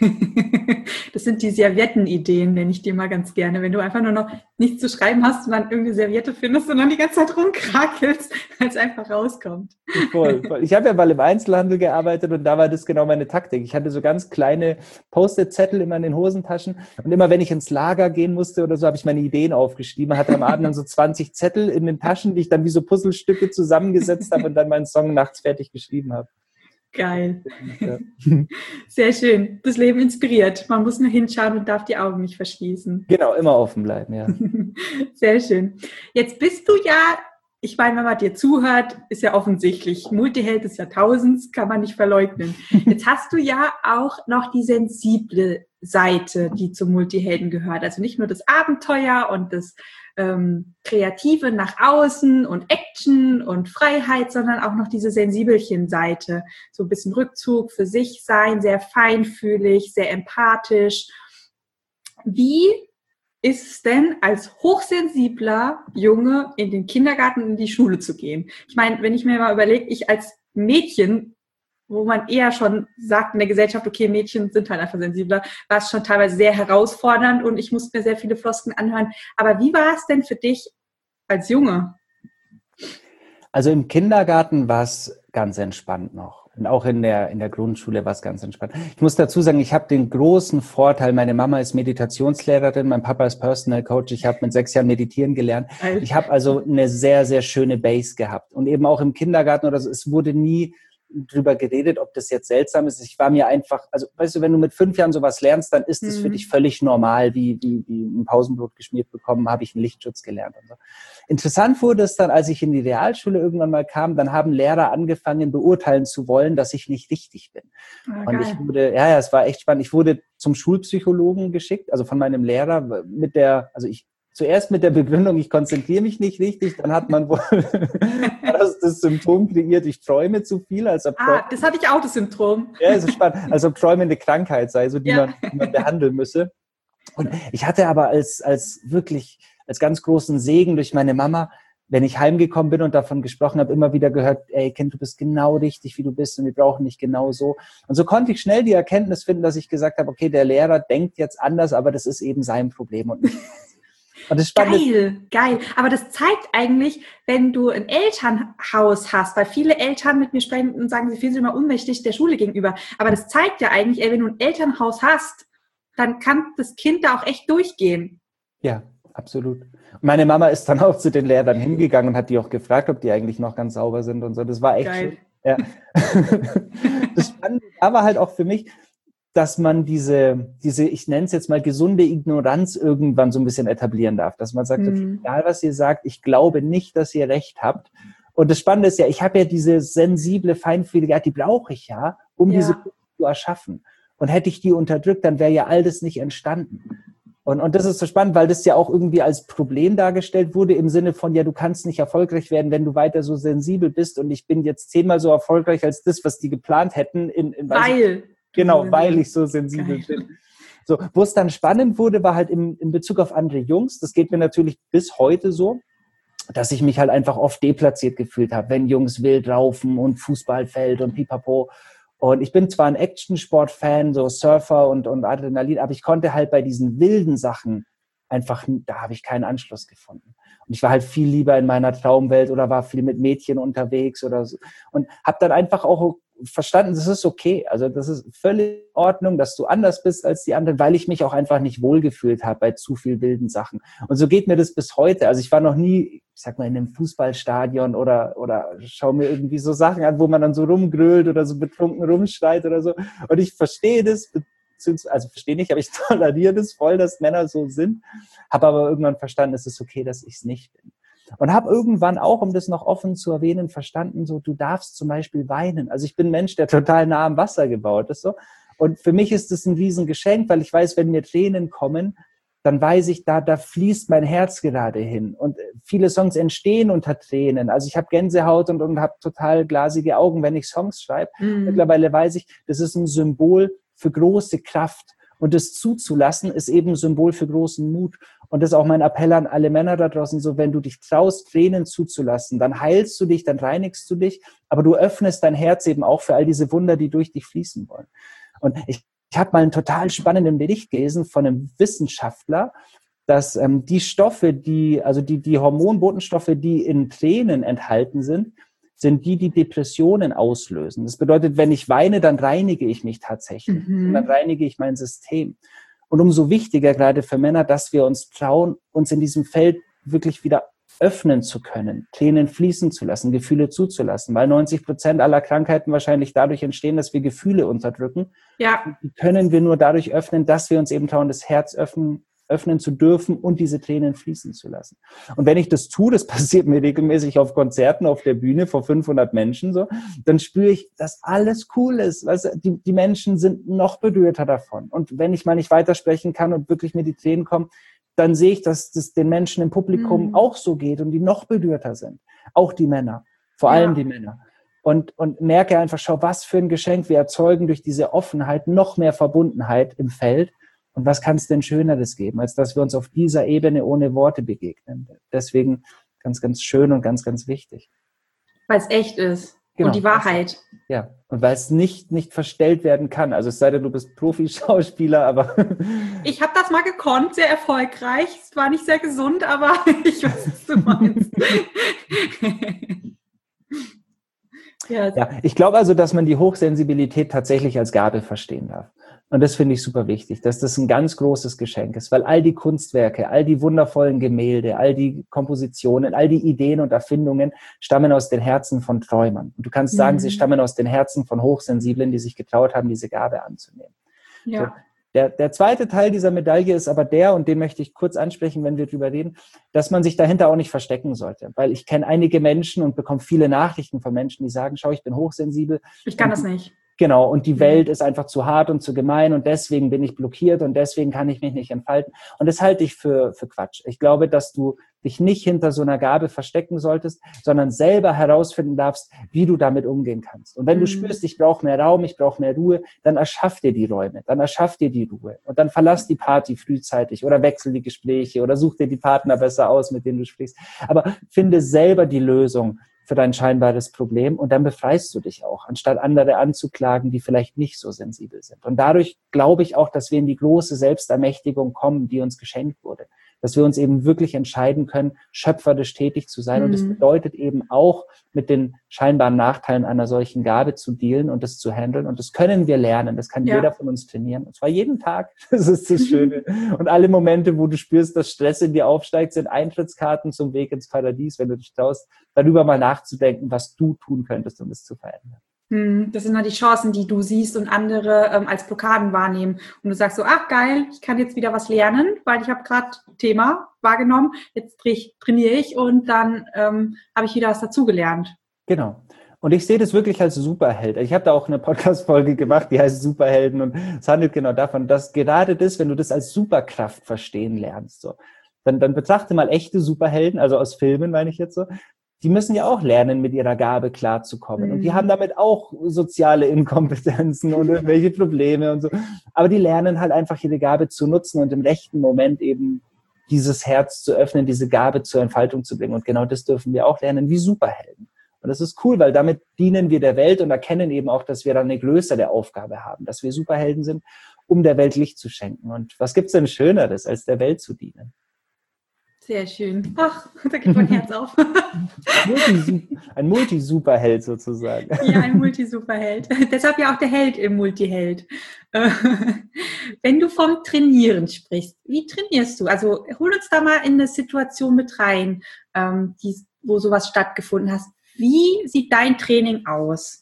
Das sind die Serviettenideen, nenne ich dir mal ganz gerne. Wenn du einfach nur noch nichts zu schreiben hast und dann irgendeine Serviette findest und dann die ganze Zeit rumkrakelst, weil es einfach rauskommt. Voll, voll. Ich habe ja mal im Einzelhandel gearbeitet und da war das genau meine Taktik. Ich hatte so ganz kleine Post-it-Zettel immer in den Hosentaschen und immer, wenn ich ins Lager gehen musste oder so, habe ich meine Ideen aufgeschrieben. Hatte am Abend dann so zwanzig Zettel in den Taschen, die ich dann wie so Puzzlestücke zusammengesetzt habe und dann meinen Song nachts fertig geschrieben habe. Geil. Ja. Sehr schön. Das Leben inspiriert. Man muss nur hinschauen und darf die Augen nicht verschließen. Genau, immer offen bleiben, ja. Sehr schön. Jetzt bist du ja, ich meine, wenn man dir zuhört, ist ja offensichtlich, Multiheld des Jahrtausends, kann man nicht verleugnen. Jetzt hast du ja auch noch die sensible Seite, die zum Multihelden gehört. Also nicht nur das Abenteuer und das ähm, Kreative nach außen und Action und Freiheit, sondern auch noch diese Sensibelchen-Seite. So ein bisschen Rückzug für sich sein, sehr feinfühlig, sehr empathisch. Wie ist es denn, als hochsensibler Junge in den Kindergarten und in die Schule zu gehen? Ich meine, wenn ich mir mal überlege, ich als Mädchen, wo man eher schon sagt in der Gesellschaft, okay, Mädchen sind halt einfach sensibler, war es schon teilweise sehr herausfordernd und ich musste mir sehr viele Floskeln anhören. Aber wie war es denn für dich als Junge? Also im Kindergarten war es ganz entspannt noch. Und auch in der, in der Grundschule war es ganz entspannt. Ich muss dazu sagen, ich habe den großen Vorteil, meine Mama ist Meditationslehrerin, mein Papa ist Personal Coach, ich habe mit sechs Jahren meditieren gelernt. Ich habe also eine sehr, sehr schöne Base gehabt. Und eben auch im Kindergarten oder so, es wurde nie drüber geredet, ob das jetzt seltsam ist. Ich war mir einfach, also weißt du, wenn du mit fünf Jahren sowas lernst, dann ist es mhm. für dich völlig normal, wie, wie, wie ein Pausenbrot geschmiert bekommen, habe ich einen Lichtschutz gelernt und so. Interessant wurde es dann, als ich in die Realschule irgendwann mal kam, dann haben Lehrer angefangen, beurteilen zu wollen, dass ich nicht richtig bin. Ah, und ich wurde, ja, ja, es war echt spannend. Ich wurde zum Schulpsychologen geschickt, also von meinem Lehrer mit der, also ich Zuerst mit der Begründung, ich konzentriere mich nicht richtig, dann hat man wohl das, das Symptom kreiert, ich träume zu viel. Als ob ah, das hatte ich auch, das Symptom. Ja, das ist spannend. Als ob Träume eine Krankheit sei, so die, ja. man, die man behandeln müsse. Und ich hatte aber als, als wirklich, als ganz großen Segen durch meine Mama, wenn ich heimgekommen bin und davon gesprochen habe, immer wieder gehört, ey Kind, du bist genau richtig, wie du bist und wir brauchen dich genau so. Und so konnte ich schnell die Erkenntnis finden, dass ich gesagt habe, okay, der Lehrer denkt jetzt anders, aber das ist eben sein Problem und nicht Und das geil, geil. Aber das zeigt eigentlich, wenn du ein Elternhaus hast, weil viele Eltern mit mir sprechen und sagen, sie fühlen sich immer unmächtig der Schule gegenüber. Aber das zeigt ja eigentlich, ey, wenn du ein Elternhaus hast, dann kann das Kind da auch echt durchgehen. Ja, absolut. Meine Mama ist dann auch zu den Lehrern hingegangen und hat die auch gefragt, ob die eigentlich noch ganz sauber sind und so. Das war echt geil. Schön. Ja. Das Spannende war halt auch für mich, dass man diese, diese, ich nenne es jetzt mal gesunde Ignoranz irgendwann so ein bisschen etablieren darf. Dass man sagt, mhm. egal was ihr sagt, ich glaube nicht, dass ihr recht habt. Und das Spannende ist ja, ich habe ja diese sensible, feinfühlige Art, die brauche ich ja, um ja. diese Punkte zu erschaffen. Und hätte ich die unterdrückt, dann wäre ja all das nicht entstanden. Und, und das ist so spannend, weil das ja auch irgendwie als Problem dargestellt wurde, im Sinne von, ja, du kannst nicht erfolgreich werden, wenn du weiter so sensibel bist. Und ich bin jetzt zehnmal so erfolgreich als das, was die geplant hätten. In, in, weil... Genau, weil ich so sensibel Geil. bin. So, wo es dann spannend wurde, war halt im, in Bezug auf andere Jungs. Das geht mir natürlich bis heute so, dass ich mich halt einfach oft deplatziert gefühlt habe, wenn Jungs wild raufen und Fußballfeld und pipapo. Und ich bin zwar ein Actionsport-Fan, so Surfer und, und Adrenalin, aber ich konnte halt bei diesen wilden Sachen einfach, da habe ich keinen Anschluss gefunden. Und ich war halt viel lieber in meiner Traumwelt oder war viel mit Mädchen unterwegs oder so. Und habe dann einfach auch verstanden, das ist okay. Also das ist völlig in Ordnung, dass du anders bist als die anderen, weil ich mich auch einfach nicht wohlgefühlt habe bei zu viel wilden Sachen. Und so geht mir das bis heute. Also ich war noch nie, ich sag mal, in einem Fußballstadion oder oder schau mir irgendwie so Sachen an, wo man dann so rumgrölt oder so betrunken rumschreit oder so. Und ich verstehe das, also verstehe nicht, aber ich toleriere das voll, dass Männer so sind. Habe aber irgendwann verstanden, es ist okay, dass ich es nicht bin. Und habe irgendwann auch, um das noch offen zu erwähnen, verstanden, so du darfst zum Beispiel weinen. Also ich bin ein Mensch, der total nah am Wasser gebaut ist. so. Und für mich ist das ein Riesengeschenk, weil ich weiß, wenn mir Tränen kommen, dann weiß ich, da da fließt mein Herz gerade hin. Und viele Songs entstehen unter Tränen. Also ich habe Gänsehaut und, und habe total glasige Augen, wenn ich Songs schreibe. Mhm. Mittlerweile weiß ich, das ist ein Symbol für große Kraft. Und das zuzulassen, ist eben ein Symbol für großen Mut. Und das ist auch mein Appell an alle Männer da draußen, so wenn du dich traust, Tränen zuzulassen, dann heilst du dich, dann reinigst du dich, aber du öffnest dein Herz eben auch für all diese Wunder, die durch dich fließen wollen. Und ich, ich habe mal einen total spannenden Bericht gelesen von einem Wissenschaftler, dass ähm, die Stoffe, die, also die, die Hormonbotenstoffe, die in Tränen enthalten sind, sind die, die Depressionen auslösen. Das bedeutet, wenn ich weine, dann reinige ich mich tatsächlich. Mhm. Und dann reinige ich mein System. Und umso wichtiger gerade für Männer, dass wir uns trauen, uns in diesem Feld wirklich wieder öffnen zu können, Tränen fließen zu lassen, Gefühle zuzulassen, weil neunzig Prozent aller Krankheiten wahrscheinlich dadurch entstehen, dass wir Gefühle unterdrücken. Ja. Die können wir nur dadurch öffnen, dass wir uns eben trauen, das Herz öffnen, öffnen zu dürfen und diese Tränen fließen zu lassen. Und wenn ich das tue, das passiert mir regelmäßig auf Konzerten, auf der Bühne vor fünfhundert Menschen, so, dann spüre ich, dass alles cool ist. Weißt du, die, die Menschen sind noch berührter davon. Und wenn ich mal nicht weitersprechen kann und wirklich mir die Tränen kommen, dann sehe ich, dass das den Menschen im Publikum mhm. auch so geht und die noch berührter sind. Auch die Männer. Vor allem ja. die Männer. Und, und merke einfach, schau, was für ein Geschenk wir erzeugen durch diese Offenheit, noch mehr Verbundenheit im Feld. Und was kann es denn Schöneres geben, als dass wir uns auf dieser Ebene ohne Worte begegnen? Deswegen ganz, ganz schön und ganz, ganz wichtig. Weil es echt ist. Genau. Und die Wahrheit. Ja, und weil es nicht, nicht verstellt werden kann. Also es sei denn, du bist Profi-Schauspieler, aber... Ich habe das mal gekonnt, sehr erfolgreich. Es war nicht sehr gesund, aber ich weiß, was du meinst. Ja. Ja, ich glaube also, dass man die Hochsensibilität tatsächlich als Gabe verstehen darf. Und das finde ich super wichtig, dass das ein ganz großes Geschenk ist, weil all die Kunstwerke, all die wundervollen Gemälde, all die Kompositionen, all die Ideen und Erfindungen stammen aus den Herzen von Träumern. Und du kannst sagen, mhm. sie stammen aus den Herzen von Hochsensiblen, die sich getraut haben, diese Gabe anzunehmen. Ja. So. Der, der zweite Teil dieser Medaille ist aber der, und den möchte ich kurz ansprechen, wenn wir drüber reden, dass man sich dahinter auch nicht verstecken sollte. Weil ich kenne einige Menschen und bekomme viele Nachrichten von Menschen, die sagen, schau, ich bin hochsensibel. Ich kann das nicht. Genau, und die Welt ist einfach zu hart und zu gemein und deswegen bin ich blockiert und deswegen kann ich mich nicht entfalten. Und das halte ich für, für Quatsch. Ich glaube, dass du dich nicht hinter so einer Gabe verstecken solltest, sondern selber herausfinden darfst, wie du damit umgehen kannst. Und wenn du mhm. spürst, ich brauche mehr Raum, ich brauche mehr Ruhe, dann erschaff dir die Räume, dann erschaff dir die Ruhe und dann verlass die Party frühzeitig oder wechsel die Gespräche oder such dir die Partner besser aus, mit denen du sprichst. Aber finde selber die Lösung für dein scheinbares Problem und dann befreist du dich auch, anstatt andere anzuklagen, die vielleicht nicht so sensibel sind. Und dadurch glaube ich auch, dass wir in die große Selbstermächtigung kommen, die uns geschenkt wurde. Dass wir uns eben wirklich entscheiden können, schöpferisch tätig zu sein. Mhm. Und das bedeutet eben auch, mit den scheinbaren Nachteilen einer solchen Gabe zu dealen und das zu handeln. Und das können wir lernen. Das kann ja. jeder von uns trainieren. Und zwar jeden Tag. Das ist das Schöne. Und alle Momente, wo du spürst, dass Stress in dir aufsteigt, sind Eintrittskarten zum Weg ins Paradies, wenn du dich traust, darüber mal nachzudenken, was du tun könntest, um es zu verändern. Das sind dann die Chancen, die du siehst und andere ähm, als Blockaden wahrnehmen. Und du sagst so, ach geil, ich kann jetzt wieder was lernen, weil ich habe gerade Thema wahrgenommen, jetzt trainiere ich und dann ähm, habe ich wieder was dazugelernt. Genau. Und ich sehe das wirklich als Superheld. Ich habe da auch eine Podcast-Folge gemacht, die heißt Superhelden und es handelt genau davon, dass gerade das, wenn du das als Superkraft verstehen lernst, so, dann, dann betrachte mal echte Superhelden, also aus Filmen meine ich jetzt so, die müssen ja auch lernen, mit ihrer Gabe klarzukommen. Mhm. Und die haben damit auch soziale Inkompetenzen und irgendwelche Probleme und so. Aber die lernen halt einfach ihre Gabe zu nutzen und im rechten Moment eben dieses Herz zu öffnen, diese Gabe zur Entfaltung zu bringen. Und genau das dürfen wir auch lernen wie Superhelden. Und das ist cool, weil damit dienen wir der Welt und erkennen eben auch, dass wir dann eine größere Aufgabe haben, dass wir Superhelden sind, um der Welt Licht zu schenken. Und was gibt's denn Schöneres, als der Welt zu dienen? Sehr schön. Ach, da geht mein Herz auf. Ein Multi-Superheld sozusagen. Ja, ein Multi-Superheld. Deshalb ja auch der Held im Multiheld. Wenn du vom Trainieren sprichst, wie trainierst du? Also hol uns da mal in eine Situation mit rein, die, wo sowas stattgefunden hat. Wie sieht dein Training aus?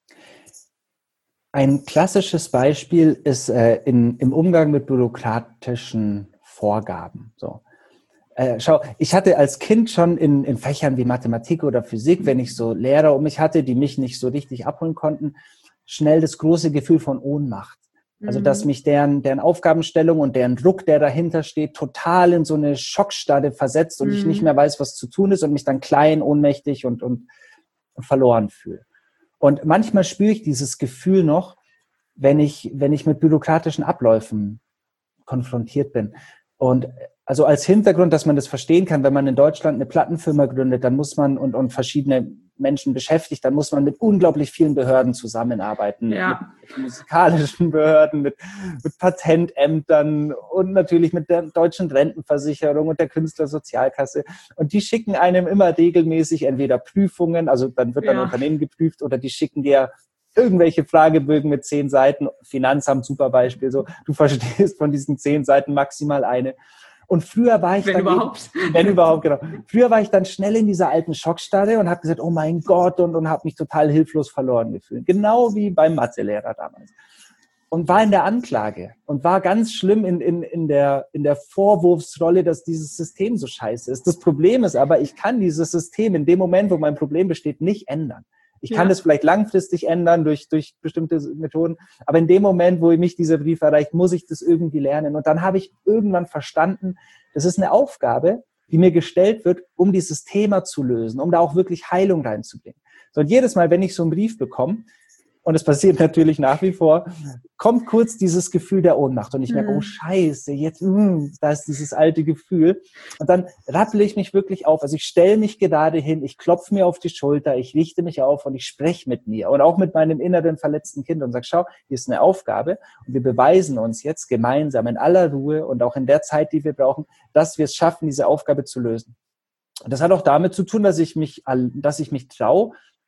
Ein klassisches Beispiel ist äh, in, im Umgang mit bürokratischen Vorgaben. So. Äh, schau, ich hatte als Kind schon in, in Fächern wie Mathematik oder Physik, wenn ich so Lehrer um mich hatte, die mich nicht so richtig abholen konnten, schnell das große Gefühl von Ohnmacht. Also, dass mich deren, deren Aufgabenstellung und deren Druck, der dahinter steht, total in so eine Schockstarre versetzt und mhm. ich nicht mehr weiß, was zu tun ist und mich dann klein, ohnmächtig und, und, und verloren fühle. Und manchmal spüre ich dieses Gefühl noch, wenn ich, wenn ich mit bürokratischen Abläufen konfrontiert bin. Und also als Hintergrund, dass man das verstehen kann, wenn man in Deutschland eine Plattenfirma gründet, dann muss man und, und verschiedene Menschen beschäftigt, dann muss man mit unglaublich vielen Behörden zusammenarbeiten. Ja. Mit musikalischen Behörden, mit, mit Patentämtern und natürlich mit der deutschen Rentenversicherung und der Künstlersozialkasse. Und die schicken einem immer regelmäßig entweder Prüfungen, also dann wird dann ja. Unternehmen geprüft, oder die schicken dir irgendwelche Fragebögen mit zehn Seiten, Finanzamt, super Beispiel, so, du verstehst von diesen zehn Seiten maximal eine. Und früher war ich wenn dann überhaupt. Eben, wenn überhaupt, genau. Früher war ich dann schnell in dieser alten Schockstarre und habe gesagt, oh mein Gott, und, und habe mich total hilflos verloren gefühlt. Genau wie beim Mathelehrer damals. Und war in der Anklage und war ganz schlimm in, in, in, der, in der Vorwurfsrolle, dass dieses System so scheiße ist. Das Problem ist aber, ich kann dieses System in dem Moment, wo mein Problem besteht, nicht ändern. Ich kann ja. das vielleicht langfristig ändern durch, durch bestimmte Methoden, aber in dem Moment, wo mich dieser Brief erreicht, muss ich das irgendwie lernen. Und dann habe ich irgendwann verstanden, das ist eine Aufgabe, die mir gestellt wird, um dieses Thema zu lösen, um da auch wirklich Heilung reinzubringen. So, und jedes Mal, wenn ich so einen Brief bekomme, und es passiert natürlich nach wie vor, kommt kurz dieses Gefühl der Ohnmacht. Und ich merke, mhm. oh Scheiße, jetzt, mh, da ist dieses alte Gefühl. Und dann rappel ich mich wirklich auf. Also ich stelle mich gerade hin, ich klopfe mir auf die Schulter, ich richte mich auf und ich spreche mit mir und auch mit meinem inneren verletzten Kind und sage, schau, hier ist eine Aufgabe und wir beweisen uns jetzt gemeinsam in aller Ruhe und auch in der Zeit, die wir brauchen, dass wir es schaffen, diese Aufgabe zu lösen. Und das hat auch damit zu tun, dass ich mich, dass ich mich traue,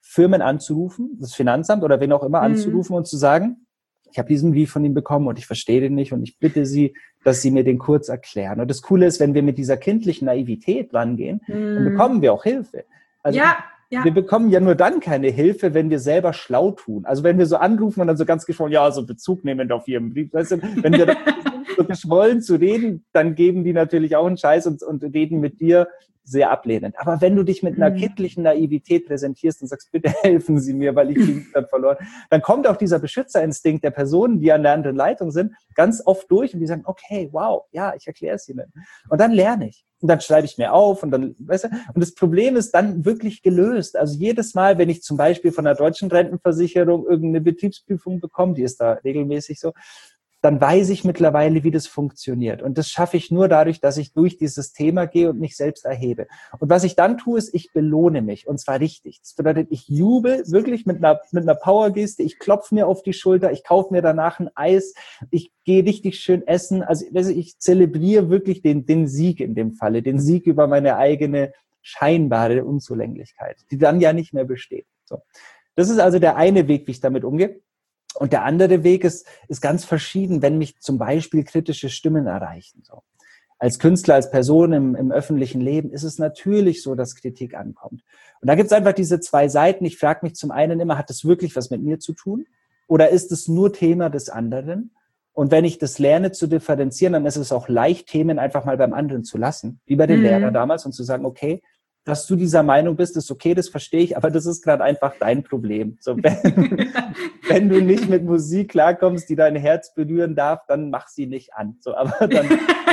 Firmen anzurufen, das Finanzamt oder wen auch immer Mhm. anzurufen und zu sagen, ich habe diesen Brief von Ihnen bekommen und ich verstehe den nicht und ich bitte Sie, dass Sie mir den kurz erklären. Und das Coole ist, wenn wir mit dieser kindlichen Naivität rangehen, Mhm. dann bekommen wir auch Hilfe. Also Ja, ja. wir bekommen ja nur dann keine Hilfe, wenn wir selber schlau tun. Also wenn wir so anrufen und dann so ganz geschwollen, ja, so Bezug nehmend auf Ihren Brief. Weißt du, wenn wir dann so geschwollen zu reden, dann geben die natürlich auch einen Scheiß und, und reden mit dir sehr ablehnend. Aber wenn du dich mit einer Mhm. kindlichen Naivität präsentierst und sagst, bitte helfen Sie mir, weil ich bin gerade verloren, dann kommt auch dieser Beschützerinstinkt der Personen, die an der anderen Leitung sind, ganz oft durch und die sagen, okay, wow, ja, ich erkläre es Ihnen. Und dann lerne ich. Und dann schreibe ich mir auf und dann, weißt du, und das Problem ist dann wirklich gelöst. Also jedes Mal, wenn ich zum Beispiel von der deutschen Rentenversicherung irgendeine Betriebsprüfung bekomme, die ist da regelmäßig so, dann weiß ich mittlerweile, wie das funktioniert. Und das schaffe ich nur dadurch, dass ich durch dieses Thema gehe und mich selbst erhebe. Und was ich dann tue, ist, ich belohne mich. Und zwar richtig. Das bedeutet, ich jubel wirklich mit einer, mit einer Powergeste. Ich klopfe mir auf die Schulter. Ich kaufe mir danach ein Eis. Ich gehe richtig schön essen. Also, also ich zelebriere wirklich den, den Sieg in dem Falle. Den Sieg über meine eigene scheinbare Unzulänglichkeit, die dann ja nicht mehr besteht. So. Das ist also der eine Weg, wie ich damit umgehe. Und der andere Weg ist, ist ganz verschieden, wenn mich zum Beispiel kritische Stimmen erreichen. So. Als Künstler, als Person im, im öffentlichen Leben ist es natürlich so, dass Kritik ankommt. Und da gibt es einfach diese zwei Seiten. Ich frage mich zum einen immer, hat das wirklich was mit mir zu tun? Oder ist es nur Thema des anderen? Und wenn ich das lerne zu differenzieren, dann ist es auch leicht, Themen einfach mal beim anderen zu lassen. Wie bei den Mhm. Lehrern damals und zu sagen, okay, dass du dieser Meinung bist, ist okay, das verstehe ich, aber das ist gerade einfach dein Problem. So, wenn, wenn du nicht mit Musik klarkommst, die dein Herz berühren darf, dann mach sie nicht an. So, aber dann,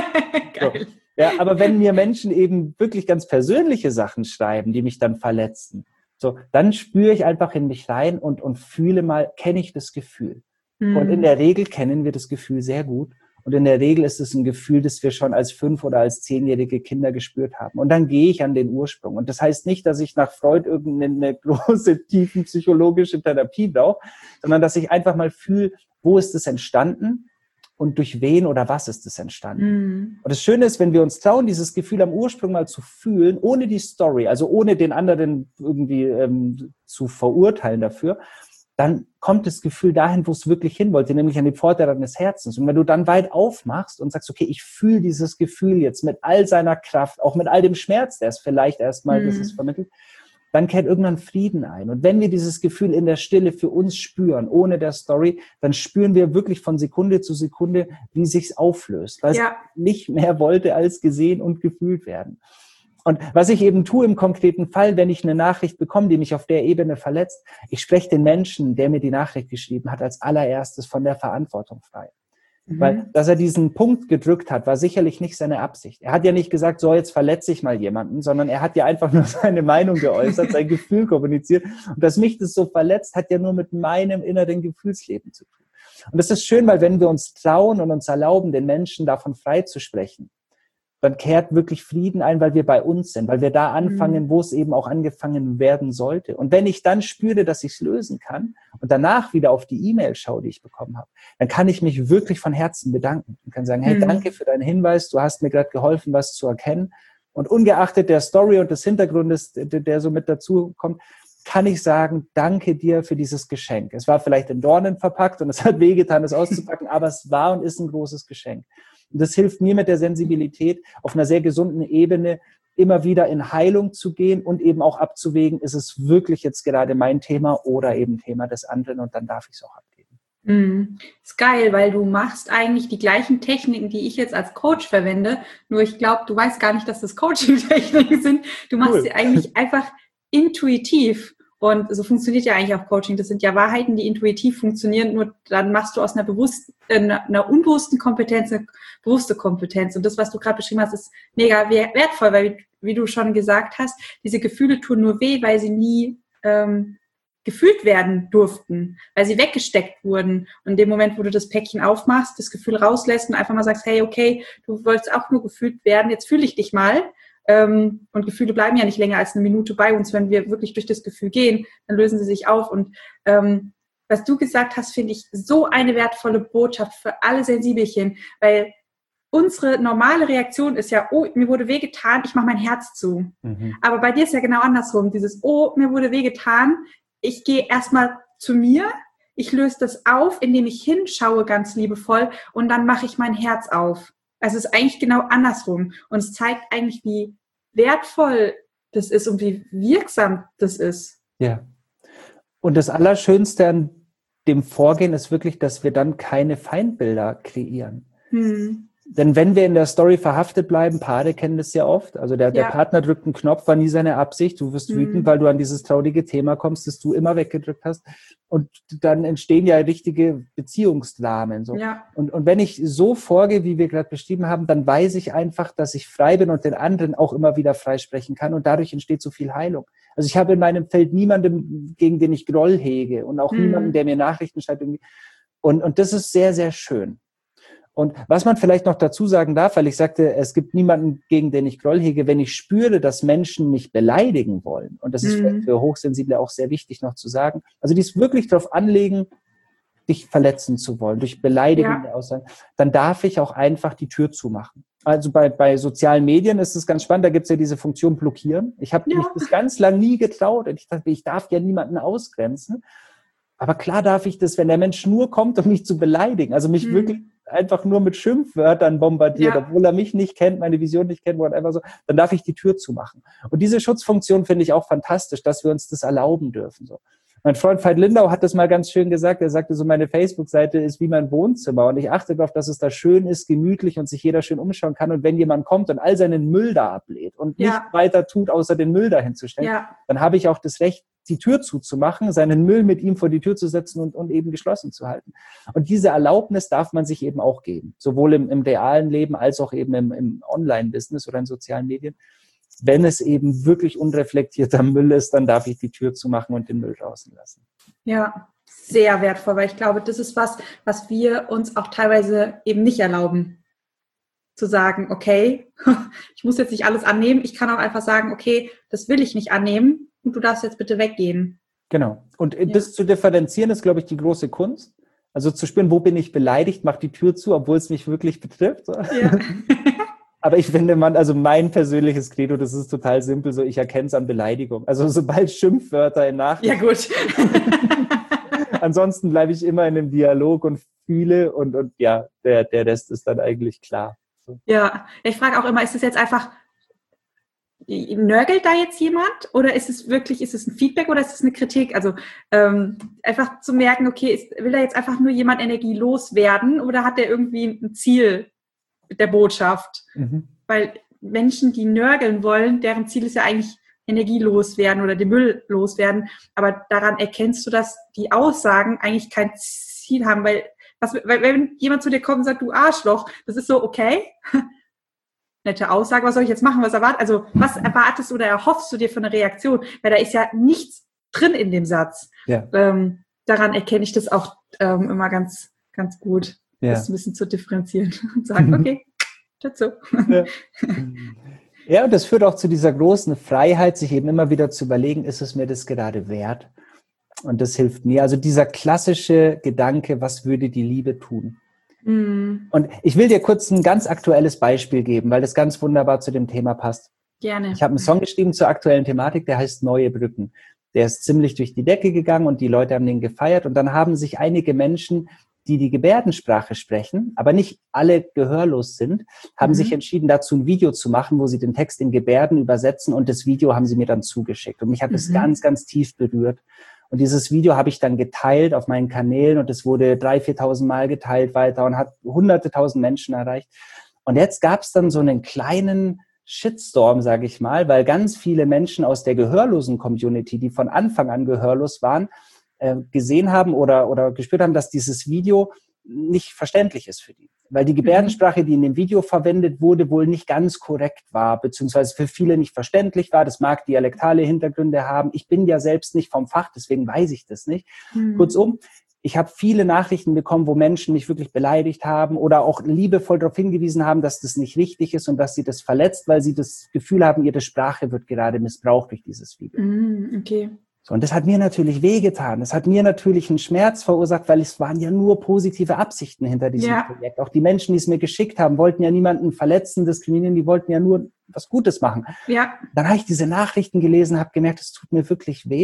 so. Ja, aber wenn mir Menschen eben wirklich ganz persönliche Sachen schreiben, die mich dann verletzen, so, dann spüre ich einfach in mich rein und, und fühle mal, kenne ich das Gefühl? Mhm. Und in der Regel kennen wir das Gefühl sehr gut. Und in der Regel ist es ein Gefühl, das wir schon als fünf- oder als zehnjährige Kinder gespürt haben. Und dann gehe ich an den Ursprung. Und das heißt nicht, dass ich nach Freud irgendeine große, tiefenpsychologische Therapie brauche, sondern dass ich einfach mal fühle, wo ist es entstanden und durch wen oder was ist es entstanden. Mhm. Und das Schöne ist, wenn wir uns trauen, dieses Gefühl am Ursprung mal zu fühlen, ohne die Story, also ohne den anderen irgendwie ähm, zu verurteilen dafür, dann kommt das Gefühl dahin, wo es wirklich hin wollte, nämlich an die Pforte deines Herzens. Und wenn du dann weit aufmachst und sagst, okay, ich fühle dieses Gefühl jetzt mit all seiner Kraft, auch mit all dem Schmerz, der es vielleicht erstmal, Mhm. das es vermittelt, dann kehrt irgendwann Frieden ein. Und wenn wir dieses Gefühl in der Stille für uns spüren, ohne der Story, dann spüren wir wirklich von Sekunde zu Sekunde, wie sich's auflöst, weil Ja. es nicht mehr wollte, als gesehen und gefühlt werden. Und was ich eben tue im konkreten Fall, wenn ich eine Nachricht bekomme, die mich auf der Ebene verletzt, ich spreche den Menschen, der mir die Nachricht geschrieben hat, als allererstes von der Verantwortung frei. Mhm. Weil, dass er diesen Punkt gedrückt hat, war sicherlich nicht seine Absicht. Er hat ja nicht gesagt, so, jetzt verletze ich mal jemanden, sondern er hat ja einfach nur seine Meinung geäußert, sein Gefühl kommuniziert. Und dass mich das so verletzt, hat ja nur mit meinem inneren Gefühlsleben zu tun. Und das ist schön, weil wenn wir uns trauen und uns erlauben, den Menschen davon frei zu sprechen, dann kehrt wirklich Frieden ein, weil wir bei uns sind, weil wir da anfangen, wo es eben auch angefangen werden sollte. Und wenn ich dann spüre, dass ich es lösen kann und danach wieder auf die E-Mail schaue, die ich bekommen habe, dann kann ich mich wirklich von Herzen bedanken und kann sagen, hey, danke für deinen Hinweis, du hast mir gerade geholfen, was zu erkennen. Und ungeachtet der Story und des Hintergrundes, der, der so mit dazu kommt, kann ich sagen, danke dir für dieses Geschenk. Es war vielleicht in Dornen verpackt und es hat wehgetan, es auszupacken, aber es war und ist ein großes Geschenk. Und das hilft mir mit der Sensibilität auf einer sehr gesunden Ebene immer wieder in Heilung zu gehen und eben auch abzuwägen, ist es wirklich jetzt gerade mein Thema oder eben Thema des anderen und dann darf ich es auch abgeben. Mm, ist geil, weil du machst eigentlich die gleichen Techniken, die ich jetzt als Coach verwende, nur ich glaube, du weißt gar nicht, dass das Coaching-Techniken sind. Du machst Cool. sie eigentlich einfach intuitiv. Und so funktioniert ja eigentlich auch Coaching. Das sind ja Wahrheiten, die intuitiv funktionieren. Nur dann machst du aus einer bewussten, äh, einer unbewussten Kompetenz eine bewusste Kompetenz. Und das, was du gerade beschrieben hast, ist mega wertvoll, weil, wie, wie du schon gesagt hast, diese Gefühle tun nur weh, weil sie nie ähm, gefühlt werden durften, weil sie weggesteckt wurden. Und in dem Moment, wo du das Päckchen aufmachst, das Gefühl rauslässt und einfach mal sagst, hey, okay, du wolltest auch nur gefühlt werden, jetzt fühle ich dich mal. Ähm, und Gefühle bleiben ja nicht länger als eine Minute bei uns. Wenn wir wirklich durch das Gefühl gehen, dann lösen sie sich auf. Und ähm, was du gesagt hast, finde ich so eine wertvolle Botschaft für alle Sensibelchen, weil unsere normale Reaktion ist ja, oh, mir wurde wehgetan, ich mache mein Herz zu. Mhm. Aber bei dir ist ja genau andersrum. Dieses, oh, mir wurde wehgetan, ich gehe erstmal zu mir, ich löse das auf, indem ich hinschaue ganz liebevoll und dann mache ich mein Herz auf. Also es ist eigentlich genau andersrum. Und es zeigt eigentlich, wie wertvoll das ist und wie wirksam das ist. Ja. Und das Allerschönste an dem Vorgehen ist wirklich, dass wir dann keine Feindbilder kreieren. Hm. Denn wenn wir in der Story verhaftet bleiben, Paare kennen das ja oft, also der, der ja. Partner drückt einen Knopf, war nie seine Absicht, du wirst hm. wütend, weil du an dieses traurige Thema kommst, das du immer weggedrückt hast, und dann entstehen ja richtige Beziehungsdramen. So. Ja. Und, und wenn ich so vorgehe, wie wir gerade beschrieben haben, dann weiß ich einfach, dass ich frei bin und den anderen auch immer wieder freisprechen kann, und dadurch entsteht so viel Heilung. Also ich habe in meinem Feld niemanden, gegen den ich Groll hege, und auch hm. niemanden, der mir Nachrichten schreibt. Irgendwie. Und, und das ist sehr, sehr schön. Und was man vielleicht noch dazu sagen darf, weil ich sagte, es gibt niemanden, gegen den ich Groll hege, wenn ich spüre, dass Menschen mich beleidigen wollen. Und das ist mhm. für Hochsensible auch sehr wichtig noch zu sagen. Also die es wirklich darauf anlegen, dich verletzen zu wollen, durch beleidigende ja. Aussagen, dann darf ich auch einfach die Tür zumachen. Also bei, bei sozialen Medien ist es ganz spannend, da gibt es ja diese Funktion blockieren. Ich habe ja. mich das ganz lang nie getraut, und ich dachte, ich darf ja niemanden ausgrenzen. Aber klar darf ich das, wenn der Mensch nur kommt, um mich zu beleidigen, also mich mhm. wirklich einfach nur mit Schimpfwörtern bombardiert, ja. obwohl er mich nicht kennt, meine Vision nicht kennt, einfach so, dann darf ich die Tür zumachen. Und diese Schutzfunktion finde ich auch fantastisch, dass wir uns das erlauben dürfen. So. Mein Freund Veit Lindau hat das mal ganz schön gesagt, er sagte so, meine Facebook-Seite ist wie mein Wohnzimmer, und ich achte darauf, dass es da schön ist, gemütlich und sich jeder schön umschauen kann, und wenn jemand kommt und all seinen Müll da ablehnt und ja. nicht weiter tut, außer den Müll dahin zu stellen, ja. dann habe ich auch das Recht, die Tür zuzumachen, seinen Müll mit ihm vor die Tür zu setzen und, und eben geschlossen zu halten. Und diese Erlaubnis darf man sich eben auch geben, sowohl im, im realen Leben als auch eben im, im Online-Business oder in sozialen Medien. Wenn es eben wirklich unreflektierter Müll ist, dann darf ich die Tür zumachen und den Müll draußen lassen. Ja, sehr wertvoll, weil ich glaube, das ist was, was wir uns auch teilweise eben nicht erlauben. Zu sagen, okay, ich muss jetzt nicht alles annehmen, ich kann auch einfach sagen, okay, das will ich nicht annehmen und du darfst jetzt bitte weggehen. Genau. Und ja. das zu differenzieren ist, glaube ich, die große Kunst. Also zu spüren, wo bin ich beleidigt, mach die Tür zu, obwohl es mich wirklich betrifft. Ja. Aber ich finde, man, also mein persönliches Credo, das ist total simpel, so ich erkenne es an Beleidigung. Also sobald Schimpfwörter in Nachrichten. Ja, gut. Ansonsten bleibe ich immer in einem Dialog und fühle, und, und ja, der, der Rest ist dann eigentlich klar. Ja, ich frage auch immer, ist es jetzt einfach, nörgelt da jetzt jemand, oder ist es wirklich, ist es ein Feedback oder ist es eine Kritik? Also ähm, einfach zu merken, okay, ist, will da jetzt einfach nur jemand Energie loswerden, oder hat der irgendwie ein Ziel mit der Botschaft? Mhm. Weil Menschen, die nörgeln wollen, deren Ziel ist ja eigentlich Energie loswerden oder den Müll loswerden, aber daran erkennst du, dass die Aussagen eigentlich kein Ziel haben, weil Was, weil wenn jemand zu dir kommt und sagt, du Arschloch, das ist so, okay, nette Aussage, was soll ich jetzt machen, was erwartet, also was erwartest du oder erhoffst du dir für eine Reaktion, weil da ist ja nichts drin in dem Satz. Ja. Ähm, daran erkenne ich das auch ähm, immer ganz, ganz gut, ja. das ein bisschen zu differenzieren und sagen, okay, dazu. Ja. ja, und das führt auch zu dieser großen Freiheit, sich eben immer wieder zu überlegen, ist es mir das gerade wert? Und das hilft mir. Also dieser klassische Gedanke, was würde die Liebe tun? Mm. Und ich will dir kurz ein ganz aktuelles Beispiel geben, weil das ganz wunderbar zu dem Thema passt. Gerne. Ich habe einen Song geschrieben zur aktuellen Thematik, der heißt Neue Brücken. Der ist ziemlich durch die Decke gegangen und die Leute haben den gefeiert. Und dann haben sich einige Menschen, die die Gebärdensprache sprechen, aber nicht alle gehörlos sind, haben mhm. sich entschieden, dazu ein Video zu machen, wo sie den Text in Gebärden übersetzen, und das Video haben sie mir dann zugeschickt. Und mich hat es mhm. ganz, ganz tief berührt. Und dieses Video habe ich dann geteilt auf meinen Kanälen, und es wurde dreitausend, viertausend Mal geteilt weiter und hat hunderte tausend Menschen erreicht. Und jetzt gab es dann so einen kleinen Shitstorm, sage ich mal, weil ganz viele Menschen aus der gehörlosen Community, die von Anfang an gehörlos waren, äh, gesehen haben oder, oder gespürt haben, dass dieses Video nicht verständlich ist für die. Weil die Gebärdensprache, die in dem Video verwendet wurde, wohl nicht ganz korrekt war, beziehungsweise für viele nicht verständlich war. Das mag dialektale Hintergründe haben. Ich bin ja selbst nicht vom Fach, deswegen weiß ich das nicht. Mhm. Kurzum, ich habe viele Nachrichten bekommen, wo Menschen mich wirklich beleidigt haben oder auch liebevoll darauf hingewiesen haben, dass das nicht richtig ist und dass sie das verletzt, weil sie das Gefühl haben, ihre Sprache wird gerade missbraucht durch dieses Video. Mhm, okay. So, und das hat mir natürlich wehgetan. Das hat mir natürlich einen Schmerz verursacht, weil es waren ja nur positive Absichten hinter diesem ja. Projekt. Auch die Menschen, die es mir geschickt haben, wollten ja niemanden verletzen, diskriminieren, die wollten ja nur was Gutes machen. Ja. Dann habe ich diese Nachrichten gelesen, habe gemerkt, es tut mir wirklich weh.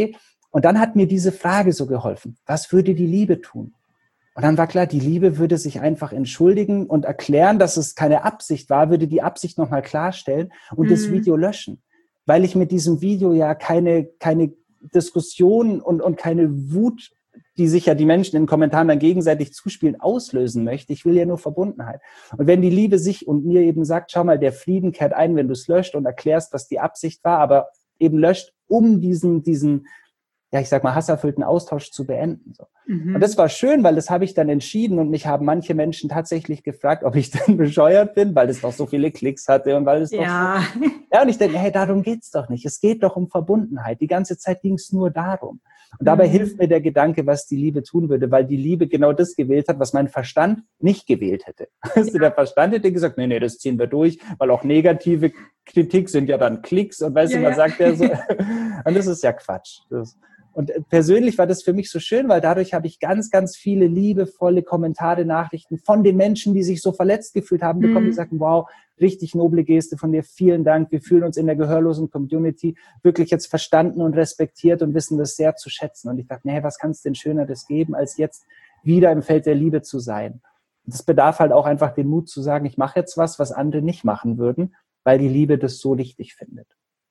Und dann hat mir diese Frage so geholfen. Was würde die Liebe tun? Und dann war klar, die Liebe würde sich einfach entschuldigen und erklären, dass es keine Absicht war, würde die Absicht nochmal klarstellen und mhm. das Video löschen. Weil ich mit diesem Video ja keine, keine Diskussion und, und keine Wut, die sich ja die Menschen in den Kommentaren dann gegenseitig zuspielen, auslösen möchte. Ich will ja nur Verbundenheit. Und wenn die Liebe sich und mir eben sagt, schau mal, der Frieden kehrt ein, wenn du es löscht und erklärst, was die Absicht war, aber eben löscht, um diesen, diesen, ja, ich sag mal, hasserfüllten Austausch zu beenden. So. Mhm. Und das war schön, weil das habe ich dann entschieden und mich haben manche Menschen tatsächlich gefragt, ob ich denn bescheuert bin, weil es doch so viele Klicks hatte und weil es ja. doch so, ja, und ich denke, hey, darum geht's doch nicht. Es geht doch um Verbundenheit. Die ganze Zeit ging es nur darum. Und dabei mhm. hilft mir der Gedanke, was die Liebe tun würde, weil die Liebe genau das gewählt hat, was mein Verstand nicht gewählt hätte. Also ja. Der Verstand hätte gesagt, nee, nee, das ziehen wir durch, weil auch negative Kritik sind ja dann Klicks und weißt ja, du, man ja. sagt ja so. Und das ist ja Quatsch. Das, und persönlich war das für mich so schön, weil dadurch habe ich ganz, ganz viele liebevolle Kommentare, Nachrichten von den Menschen, die sich so verletzt gefühlt haben, bekommen, mhm. die sagen, wow, richtig noble Geste von dir, vielen Dank. Wir fühlen uns in der gehörlosen Community wirklich jetzt verstanden und respektiert und wissen das sehr zu schätzen. Und ich dachte, nee, was kann es denn Schöneres geben, als jetzt wieder im Feld der Liebe zu sein? Und das bedarf halt auch einfach den Mut zu sagen, ich mache jetzt was, was andere nicht machen würden, weil die Liebe das so wichtig findet.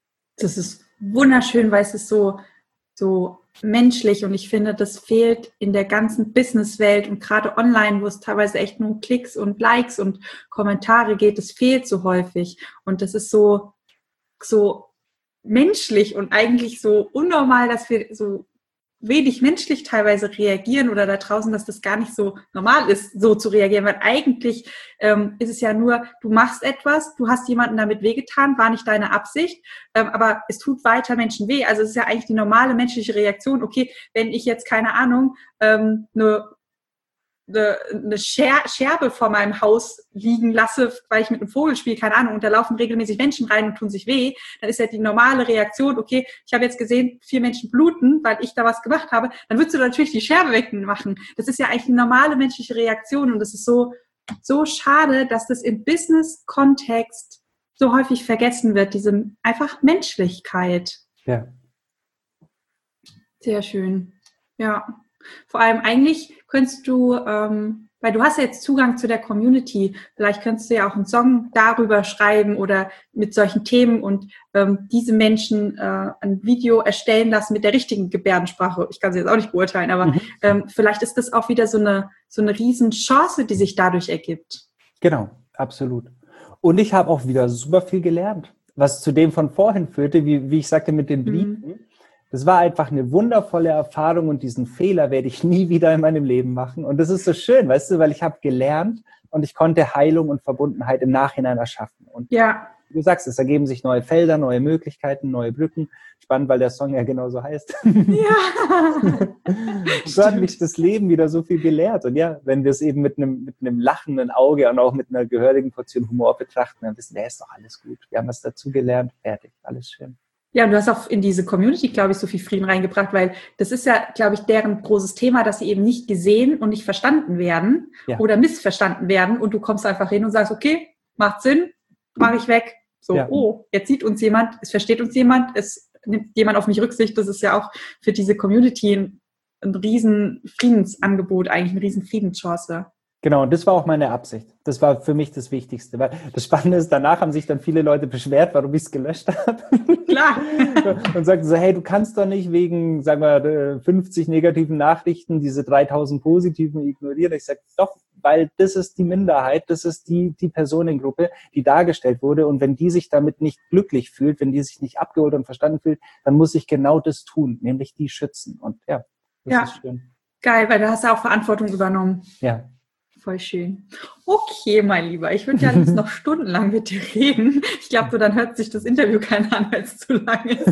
Das ist wunderschön, weil es ist so, so menschlich und ich finde, das fehlt in der ganzen Businesswelt und gerade online, wo es teilweise echt nur um Klicks und Likes und Kommentare geht, das fehlt so häufig und das ist so, so menschlich und eigentlich so unnormal, dass wir so wenig menschlich teilweise reagieren oder da draußen, dass das gar nicht so normal ist, so zu reagieren, weil eigentlich ähm, ist es ja nur, du machst etwas, du hast jemanden damit wehgetan, war nicht deine Absicht, ähm, aber es tut weiter Menschen weh. Also es ist ja eigentlich die normale menschliche Reaktion. Okay, wenn ich jetzt, keine Ahnung, ähm, eine eine, eine Scher- Scherbe vor meinem Haus liegen lasse, weil ich mit einem Vogel spiele, keine Ahnung, und da laufen regelmäßig Menschen rein und tun sich weh, dann ist ja die normale Reaktion, okay, ich habe jetzt gesehen, vier Menschen bluten, weil ich da was gemacht habe, dann würdest du natürlich die Scherbe wegmachen. Das ist ja eigentlich eine normale menschliche Reaktion und das ist so, so schade, dass das im Business-Kontext so häufig vergessen wird, diese einfach Menschlichkeit. Ja. Sehr schön. Ja. Vor allem eigentlich könntest du, ähm, weil du hast ja jetzt Zugang zu der Community, vielleicht könntest du ja auch einen Song darüber schreiben oder mit solchen Themen und ähm, diese Menschen äh, ein Video erstellen lassen mit der richtigen Gebärdensprache. Ich kann sie jetzt auch nicht beurteilen, aber mhm. ähm, vielleicht ist das auch wieder so eine, so eine Riesenchance, die sich dadurch ergibt. Genau, absolut. Und ich habe auch wieder super viel gelernt, was zu dem von vorhin führte, wie, wie ich sagte mit den Briefen. Mhm. Das war einfach eine wundervolle Erfahrung und diesen Fehler werde ich nie wieder in meinem Leben machen. Und das ist so schön, weißt du, weil ich habe gelernt und ich konnte Heilung und Verbundenheit im Nachhinein erschaffen. Und ja. Du sagst, es ergeben sich neue Felder, neue Möglichkeiten, neue Brücken. Spannend, weil der Song ja genauso heißt. Ja. So hat mich das Leben wieder so viel gelehrt. Und ja, wenn wir es eben mit einem, mit einem lachenden Auge und auch mit einer gehörigen Portion Humor betrachten, dann wissen wir, ist doch alles gut. Wir haben was dazu gelernt, fertig, alles schön. Ja, und du hast auch in diese Community, glaube ich, so viel Frieden reingebracht, weil das ist ja, glaube ich, deren großes Thema, dass sie eben nicht gesehen und nicht verstanden werden ja. oder missverstanden werden und du kommst einfach hin und sagst, okay, macht Sinn, mache ich weg. So, ja. Oh, jetzt sieht uns jemand, es versteht uns jemand, es nimmt jemand auf mich Rücksicht. Das ist ja auch für diese Community ein, ein riesen Friedensangebot, eigentlich eine riesen Friedenschance. Genau, und das war auch meine Absicht. Das war für mich das Wichtigste. Weil das Spannende ist, danach haben sich dann viele Leute beschwert, warum ich es gelöscht habe. Klar. Und sagten so, hey, du kannst doch nicht wegen, sagen wir, fünfzig negativen Nachrichten diese dreitausend positiven ignorieren. Ich sage, doch, weil das ist die Minderheit, das ist die, die Personengruppe, die dargestellt wurde. Und wenn die sich damit nicht glücklich fühlt, wenn die sich nicht abgeholt und verstanden fühlt, dann muss ich genau das tun, nämlich die schützen. Und ja, das ja. ist schön. Geil, weil da hast du auch Verantwortung übernommen. Ja. Voll schön. Okay, mein Lieber, ich würde ja jetzt noch stundenlang mit dir reden. Ich glaube, dann hört sich das Interview keiner an, weil es zu lang ist.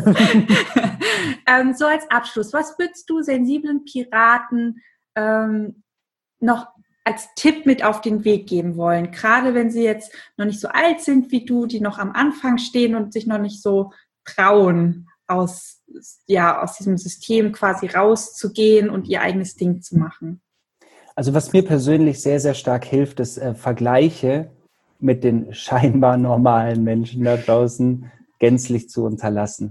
ähm, so als Abschluss, was würdest du sensiblen Piraten ähm, noch als Tipp mit auf den Weg geben wollen? Gerade wenn sie jetzt noch nicht so alt sind wie du, die noch am Anfang stehen und sich noch nicht so trauen, aus, ja, aus diesem System quasi rauszugehen und ihr eigenes Ding zu machen. Also was mir persönlich sehr, sehr stark hilft, ist äh, Vergleiche mit den scheinbar normalen Menschen da draußen gänzlich zu unterlassen.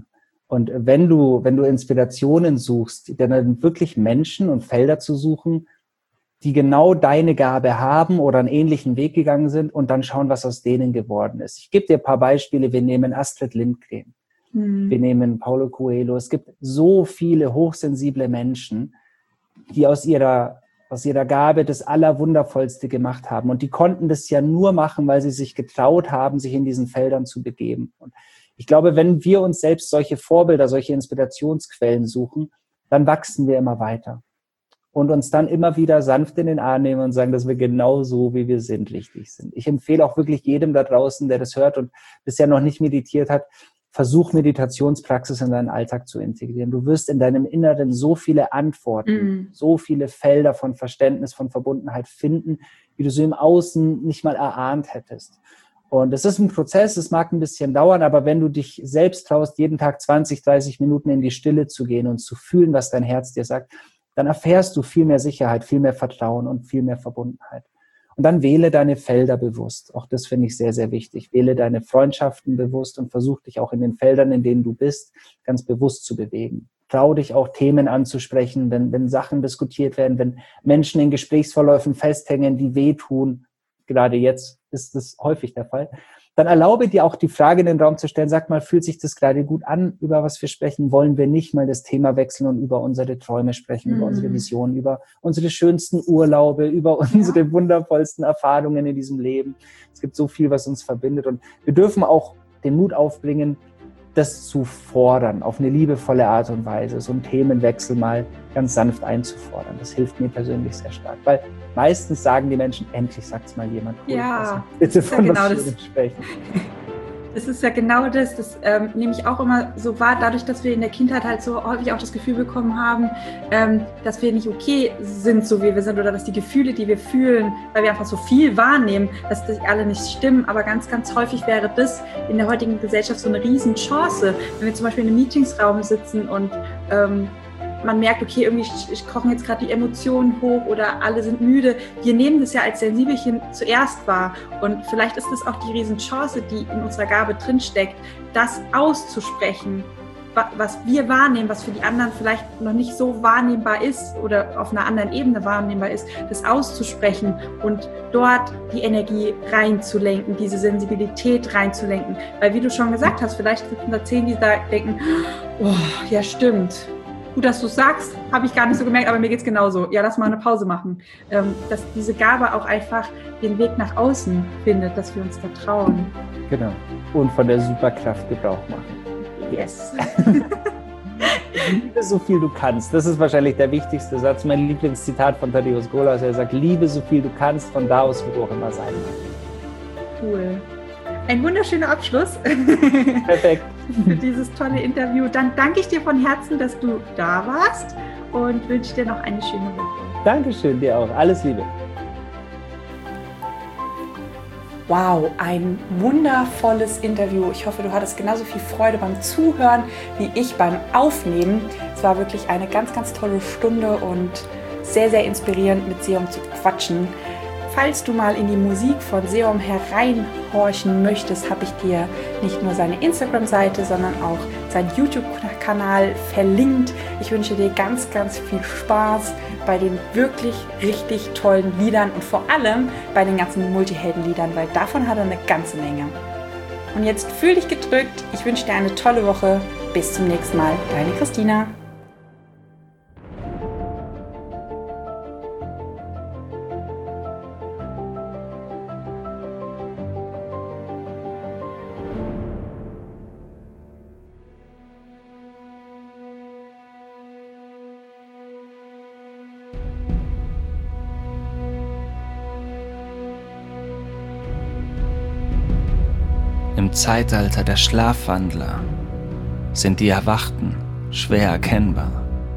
Und wenn du, wenn du Inspirationen suchst, dann wirklich Menschen und Felder zu suchen, die genau deine Gabe haben oder einen ähnlichen Weg gegangen sind und dann schauen, was aus denen geworden ist. Ich gebe dir ein paar Beispiele. Wir nehmen Astrid Lindgren. Mhm. Wir nehmen Paulo Coelho. Es gibt so viele hochsensible Menschen, die aus ihrer, aus ihrer Gabe das Allerwundervollste gemacht haben. Und die konnten das ja nur machen, weil sie sich getraut haben, sich in diesen Feldern zu begeben. Und ich glaube, wenn wir uns selbst solche Vorbilder, solche Inspirationsquellen suchen, dann wachsen wir immer weiter. Und uns dann immer wieder sanft in den Arm nehmen und sagen, dass wir genau so, wie wir sind, richtig sind. Ich empfehle auch wirklich jedem da draußen, der das hört und bisher noch nicht meditiert hat, versuch Meditationspraxis in deinen Alltag zu integrieren. Du wirst in deinem Inneren so viele Antworten, mm. so viele Felder von Verständnis, von Verbundenheit finden, wie du so im Außen nicht mal erahnt hättest. Und es ist ein Prozess, es mag ein bisschen dauern, aber wenn du dich selbst traust, jeden Tag zwanzig, dreißig Minuten in die Stille zu gehen und zu fühlen, was dein Herz dir sagt, dann erfährst du viel mehr Sicherheit, viel mehr Vertrauen und viel mehr Verbundenheit. Und dann wähle deine Felder bewusst. Auch das finde ich sehr, sehr wichtig. Wähle deine Freundschaften bewusst und versuch dich auch in den Feldern, in denen du bist, ganz bewusst zu bewegen. Trau dich auch, Themen anzusprechen, wenn, wenn Sachen diskutiert werden, wenn Menschen in Gesprächsverläufen festhängen, die wehtun. Gerade jetzt ist das häufig der Fall. Dann erlaube dir auch die Frage in den Raum zu stellen, sag mal, fühlt sich das gerade gut an, über was wir sprechen? Wollen wir nicht mal das Thema wechseln und über unsere Träume sprechen, mhm. über unsere Visionen, über unsere schönsten Urlaube, über unsere ja. wundervollsten Erfahrungen in diesem Leben? Es gibt so viel, was uns verbindet und wir dürfen auch den Mut aufbringen, das zu fordern, auf eine liebevolle Art und Weise, so einen Themenwechsel mal ganz sanft einzufordern. Das hilft mir persönlich sehr stark, weil meistens sagen die Menschen, endlich sagt's mal jemand. Cool, ja, bitte von ja was genau das. sprechen. Das ist ja genau das, das ähm, nehme ich auch immer so wahr, dadurch, dass wir in der Kindheit halt so häufig auch das Gefühl bekommen haben, ähm, dass wir nicht okay sind, so wie wir sind, oder dass die Gefühle, die wir fühlen, weil wir einfach so viel wahrnehmen, dass die alle nicht stimmen, aber ganz, ganz häufig wäre das in der heutigen Gesellschaft so eine Riesenchance, wenn wir zum Beispiel in einem Meetingsraum sitzen und ähm, man merkt, okay, irgendwie kochen jetzt gerade die Emotionen hoch oder alle sind müde. Wir nehmen das ja als Sensibelchen zuerst wahr und vielleicht ist das auch die Riesenchance, die in unserer Gabe drinsteckt, das auszusprechen, was wir wahrnehmen, was für die anderen vielleicht noch nicht so wahrnehmbar ist oder auf einer anderen Ebene wahrnehmbar ist, das auszusprechen und dort die Energie reinzulenken, diese Sensibilität reinzulenken. Weil wie du schon gesagt hast, vielleicht sitzen da zehn, die da denken, oh, ja stimmt, gut, dass du es sagst, habe ich gar nicht so gemerkt, aber mir geht es genauso. Ja, lass mal eine Pause machen. Ähm, dass diese Gabe auch einfach den Weg nach außen findet, dass wir uns da trauen. Genau. Und von der Superkraft Gebrauch machen. Yes. Liebe so viel du kannst. Das ist wahrscheinlich der wichtigste Satz. Mein Lieblingszitat von Tadeusz Golas. Er sagt, liebe so viel du kannst, von da aus, wo du auch immer sein willst. Cool. Ein wunderschöner Abschluss. Perfekt. Für dieses tolle Interview. Dann danke ich dir von Herzen, dass du da warst und wünsche dir noch eine schöne Woche. Dankeschön, dir auch. Alles Liebe. Wow, ein wundervolles Interview. Ich hoffe, du hattest genauso viel Freude beim Zuhören wie ich beim Aufnehmen. Es war wirklich eine ganz, ganz tolle Stunde und sehr, sehr inspirierend, mit Seom zu quatschen. Falls du mal in die Musik von Seom hereinhorchen möchtest, habe ich dir nicht nur seine Instagram-Seite, sondern auch seinen YouTube-Kanal verlinkt. Ich wünsche dir ganz, ganz viel Spaß bei den wirklich richtig tollen Liedern und vor allem bei den ganzen Multihelden-Liedern, weil davon hat er eine ganze Menge. Und jetzt fühl dich gedrückt. Ich wünsche dir eine tolle Woche. Bis zum nächsten Mal. Deine Christina. Im Zeitalter der Schlafwandler sind die Erwachten schwer erkennbar.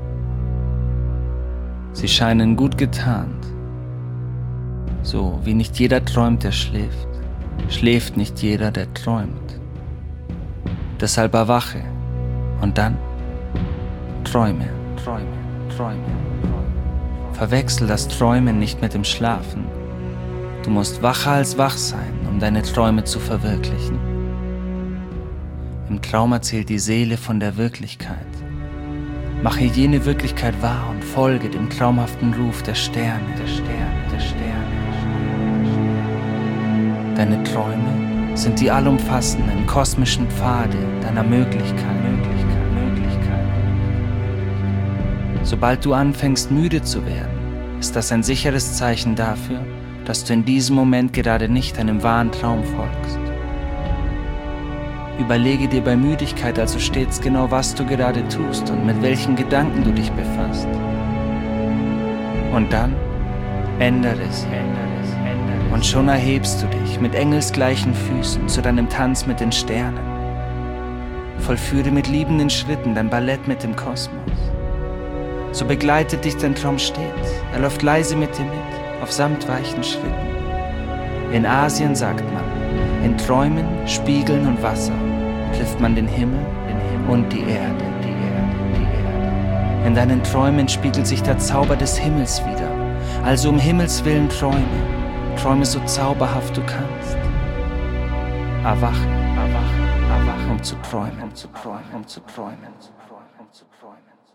Sie scheinen gut getarnt. So wie nicht jeder träumt, der schläft, schläft nicht jeder, der träumt. Deshalb erwache und dann träume, träume, träume, träume. Verwechsel das Träumen nicht mit dem Schlafen. Du musst wacher als wach sein, um deine Träume zu verwirklichen. Im Im Traum erzählt die Seele von der Wirklichkeit. Mache jene Wirklichkeit wahr und folge dem traumhaften Ruf der Sterne, der Sterne, der Sterne. Deine Träume sind die allumfassenden kosmischen Pfade deiner Möglichkeit, Möglichkeit, Möglichkeit. Sobald du anfängst, müde zu werden, ist das ein sicheres Zeichen dafür, dass du in diesem Moment gerade nicht einem wahren Traum folgst. Überlege dir bei Müdigkeit also stets genau, was du gerade tust und mit welchen Gedanken du dich befasst. Und dann ändere es, ändere es, ändere es. Und schon erhebst du dich mit engelsgleichen Füßen zu deinem Tanz mit den Sternen. Vollführe mit liebenden Schritten dein Ballett mit dem Kosmos. So begleitet dich dein Traum stets. Er läuft leise mit dir mit, auf samtweichen Schritten. In Asien sagt man, in Träumen, Spiegeln und Wasser trifft man den Himmel, den Himmel und die Erde, die Erde, die Erde. In deinen Träumen spiegelt sich der Zauber des Himmels wieder. Also um Himmels Willen träume, träume so zauberhaft du kannst. Erwache, erwache, erwache, um zu träumen, um zu träumen, um zu träumen, um zu träumen, um zu träumen.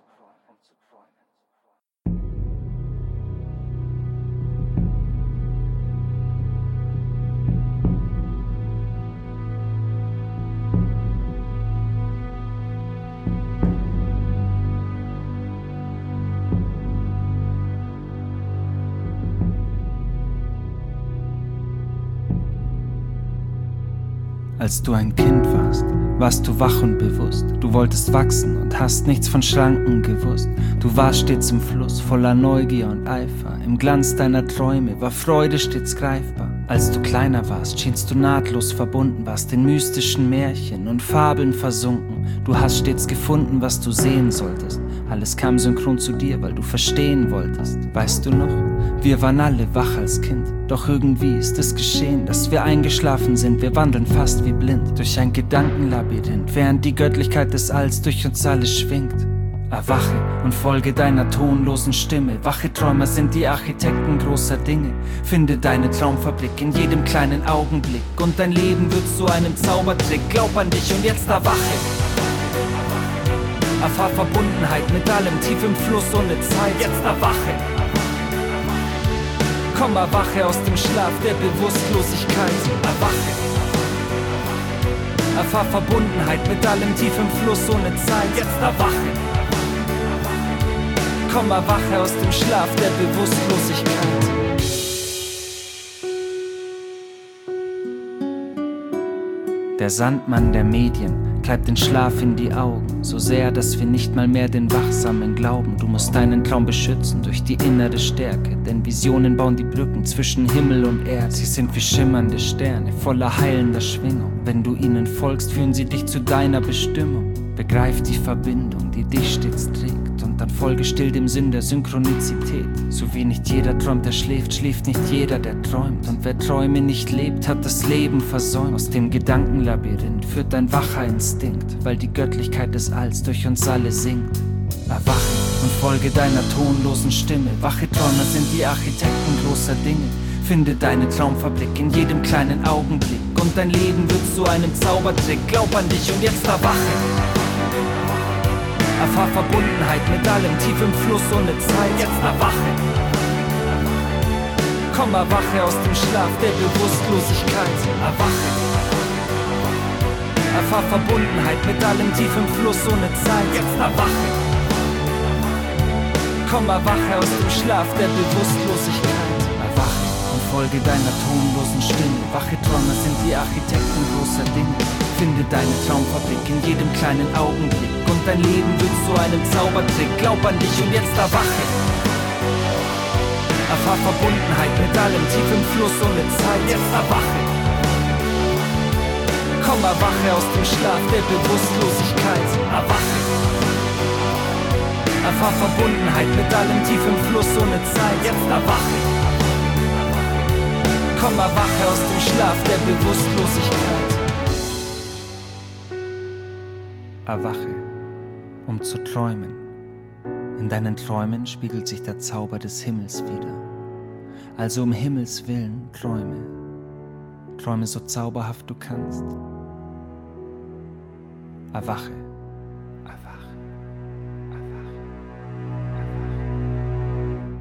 Als du ein Kind warst, warst du wach und bewusst. Du wolltest wachsen und hast nichts von Schranken gewusst. Du warst stets im Fluss, voller Neugier und Eifer. Im Glanz deiner Träume war Freude stets greifbar. Als du kleiner warst, schienst du nahtlos verbunden, warst in mystischen Märchen und Fabeln versunken. Du hast stets gefunden, was du sehen solltest. Alles kam synchron zu dir, weil du verstehen wolltest. Weißt du noch? Wir waren alle wach als Kind. Doch irgendwie ist es geschehen, dass wir eingeschlafen sind. Wir wandeln fast wie blind durch ein Gedankenlabyrinth, während die Göttlichkeit des Alls durch uns alle schwingt. Erwache und folge deiner tonlosen Stimme. Wache Träumer sind die Architekten großer Dinge. Finde deine Traumfabrik in jedem kleinen Augenblick. Und dein Leben wird zu einem Zaubertrick. Glaub an dich und jetzt erwache. Erfahr Verbundenheit mit allem, tief im Fluss ohne Zeit. Jetzt erwache. Komm, erwache aus dem Schlaf der Bewusstlosigkeit. Erwache. Erfahr Verbundenheit mit allem, tief im Fluss ohne Zeit. Jetzt erwache. Komm, erwache aus dem Schlaf der Bewusstlosigkeit. Der Sandmann der Medien treibt den Schlaf in die Augen, so sehr, dass wir nicht mal mehr den Wachsamen glauben. Du musst deinen Traum beschützen durch die innere Stärke, denn Visionen bauen die Brücken zwischen Himmel und Erde. Sie sind wie schimmernde Sterne, voller heilender Schwingung. Wenn du ihnen folgst, führen sie dich zu deiner Bestimmung. Begreif die Verbindung, die dich stets trägt, und dann folge still dem Sinn der Synchronizität. So wie nicht jeder träumt, der schläft, schläft nicht jeder, der träumt. Und wer Träume nicht lebt, hat das Leben versäumt. Aus dem Gedankenlabyrinth führt ein wacher Instinkt, weil die Göttlichkeit des Alls durch uns alle singt. Erwache und folge deiner tonlosen Stimme. Wache Träumer sind die Architekten großer Dinge. Finde deine Traumfabrik in jedem kleinen Augenblick. Und dein Leben wird zu einem Zaubertrick. Glaub an dich und jetzt erwache. Erfahr Verbundenheit mit allem, tief im Fluss ohne Zeit. Jetzt erwache. Komm, erwache aus dem Schlaf der Bewusstlosigkeit. Erwache. Erfahr Verbundenheit mit allem, tief im Fluss ohne Zeit. Jetzt erwache. Komm, erwache aus dem Schlaf der Bewusstlosigkeit. Erwache und folge deiner tonlosen Stimme. Wache Träumer sind die Architekten großer Dinge. Finde deine Traumfabrik in jedem kleinen Augenblick. Und dein Leben wird zu einem Zaubertrick. Glaub an dich und jetzt erwache. Erfahr Verbundenheit mit allem, tief im Fluss ohne Zeit. Jetzt erwache. Komm, erwache aus dem Schlaf der Bewusstlosigkeit. Erwache. Erfahr Verbundenheit mit allem, tief im Fluss ohne Zeit. Jetzt erwache. Komm, erwache aus dem Schlaf der Bewusstlosigkeit. Erwache, um zu träumen. In deinen Träumen spiegelt sich der Zauber des Himmels wider. Also um Himmels Willen träume. Träume so zauberhaft du kannst. erwache, erwache, erwache, erwache.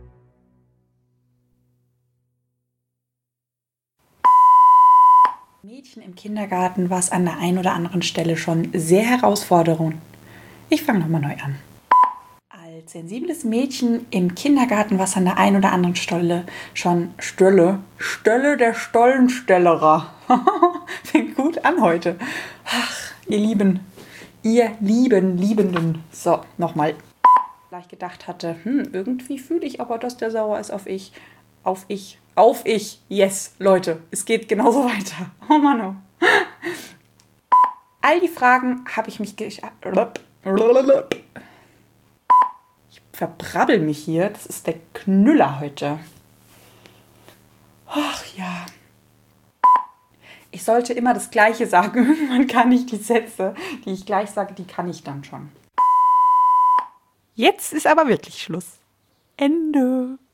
Mädchen im Kindergarten war es an der einen oder anderen Stelle schon sehr herausfordernd. Ich fange nochmal neu an. Als sensibles Mädchen im Kindergarten war es an der einen oder anderen Stelle schon Stelle, Stelle der Stollenstellerer. Fängt gut an heute. Ach, ihr Lieben, ihr lieben, Liebenden. So, nochmal. Vielleicht gedacht hatte, hm, irgendwie fühle ich aber, dass der sauer ist auf ich. Auf ich. Auf ich. Yes, Leute, es geht genauso weiter. Oh Mann, oh. All die Fragen habe ich mich... Ge- ich verbrabbel mich hier. Das ist der Knüller heute. Ach ja. Ich sollte immer das Gleiche sagen. Irgendwann kann ich die Sätze, die ich gleich sage, die kann ich dann schon. Jetzt ist aber wirklich Schluss. Ende.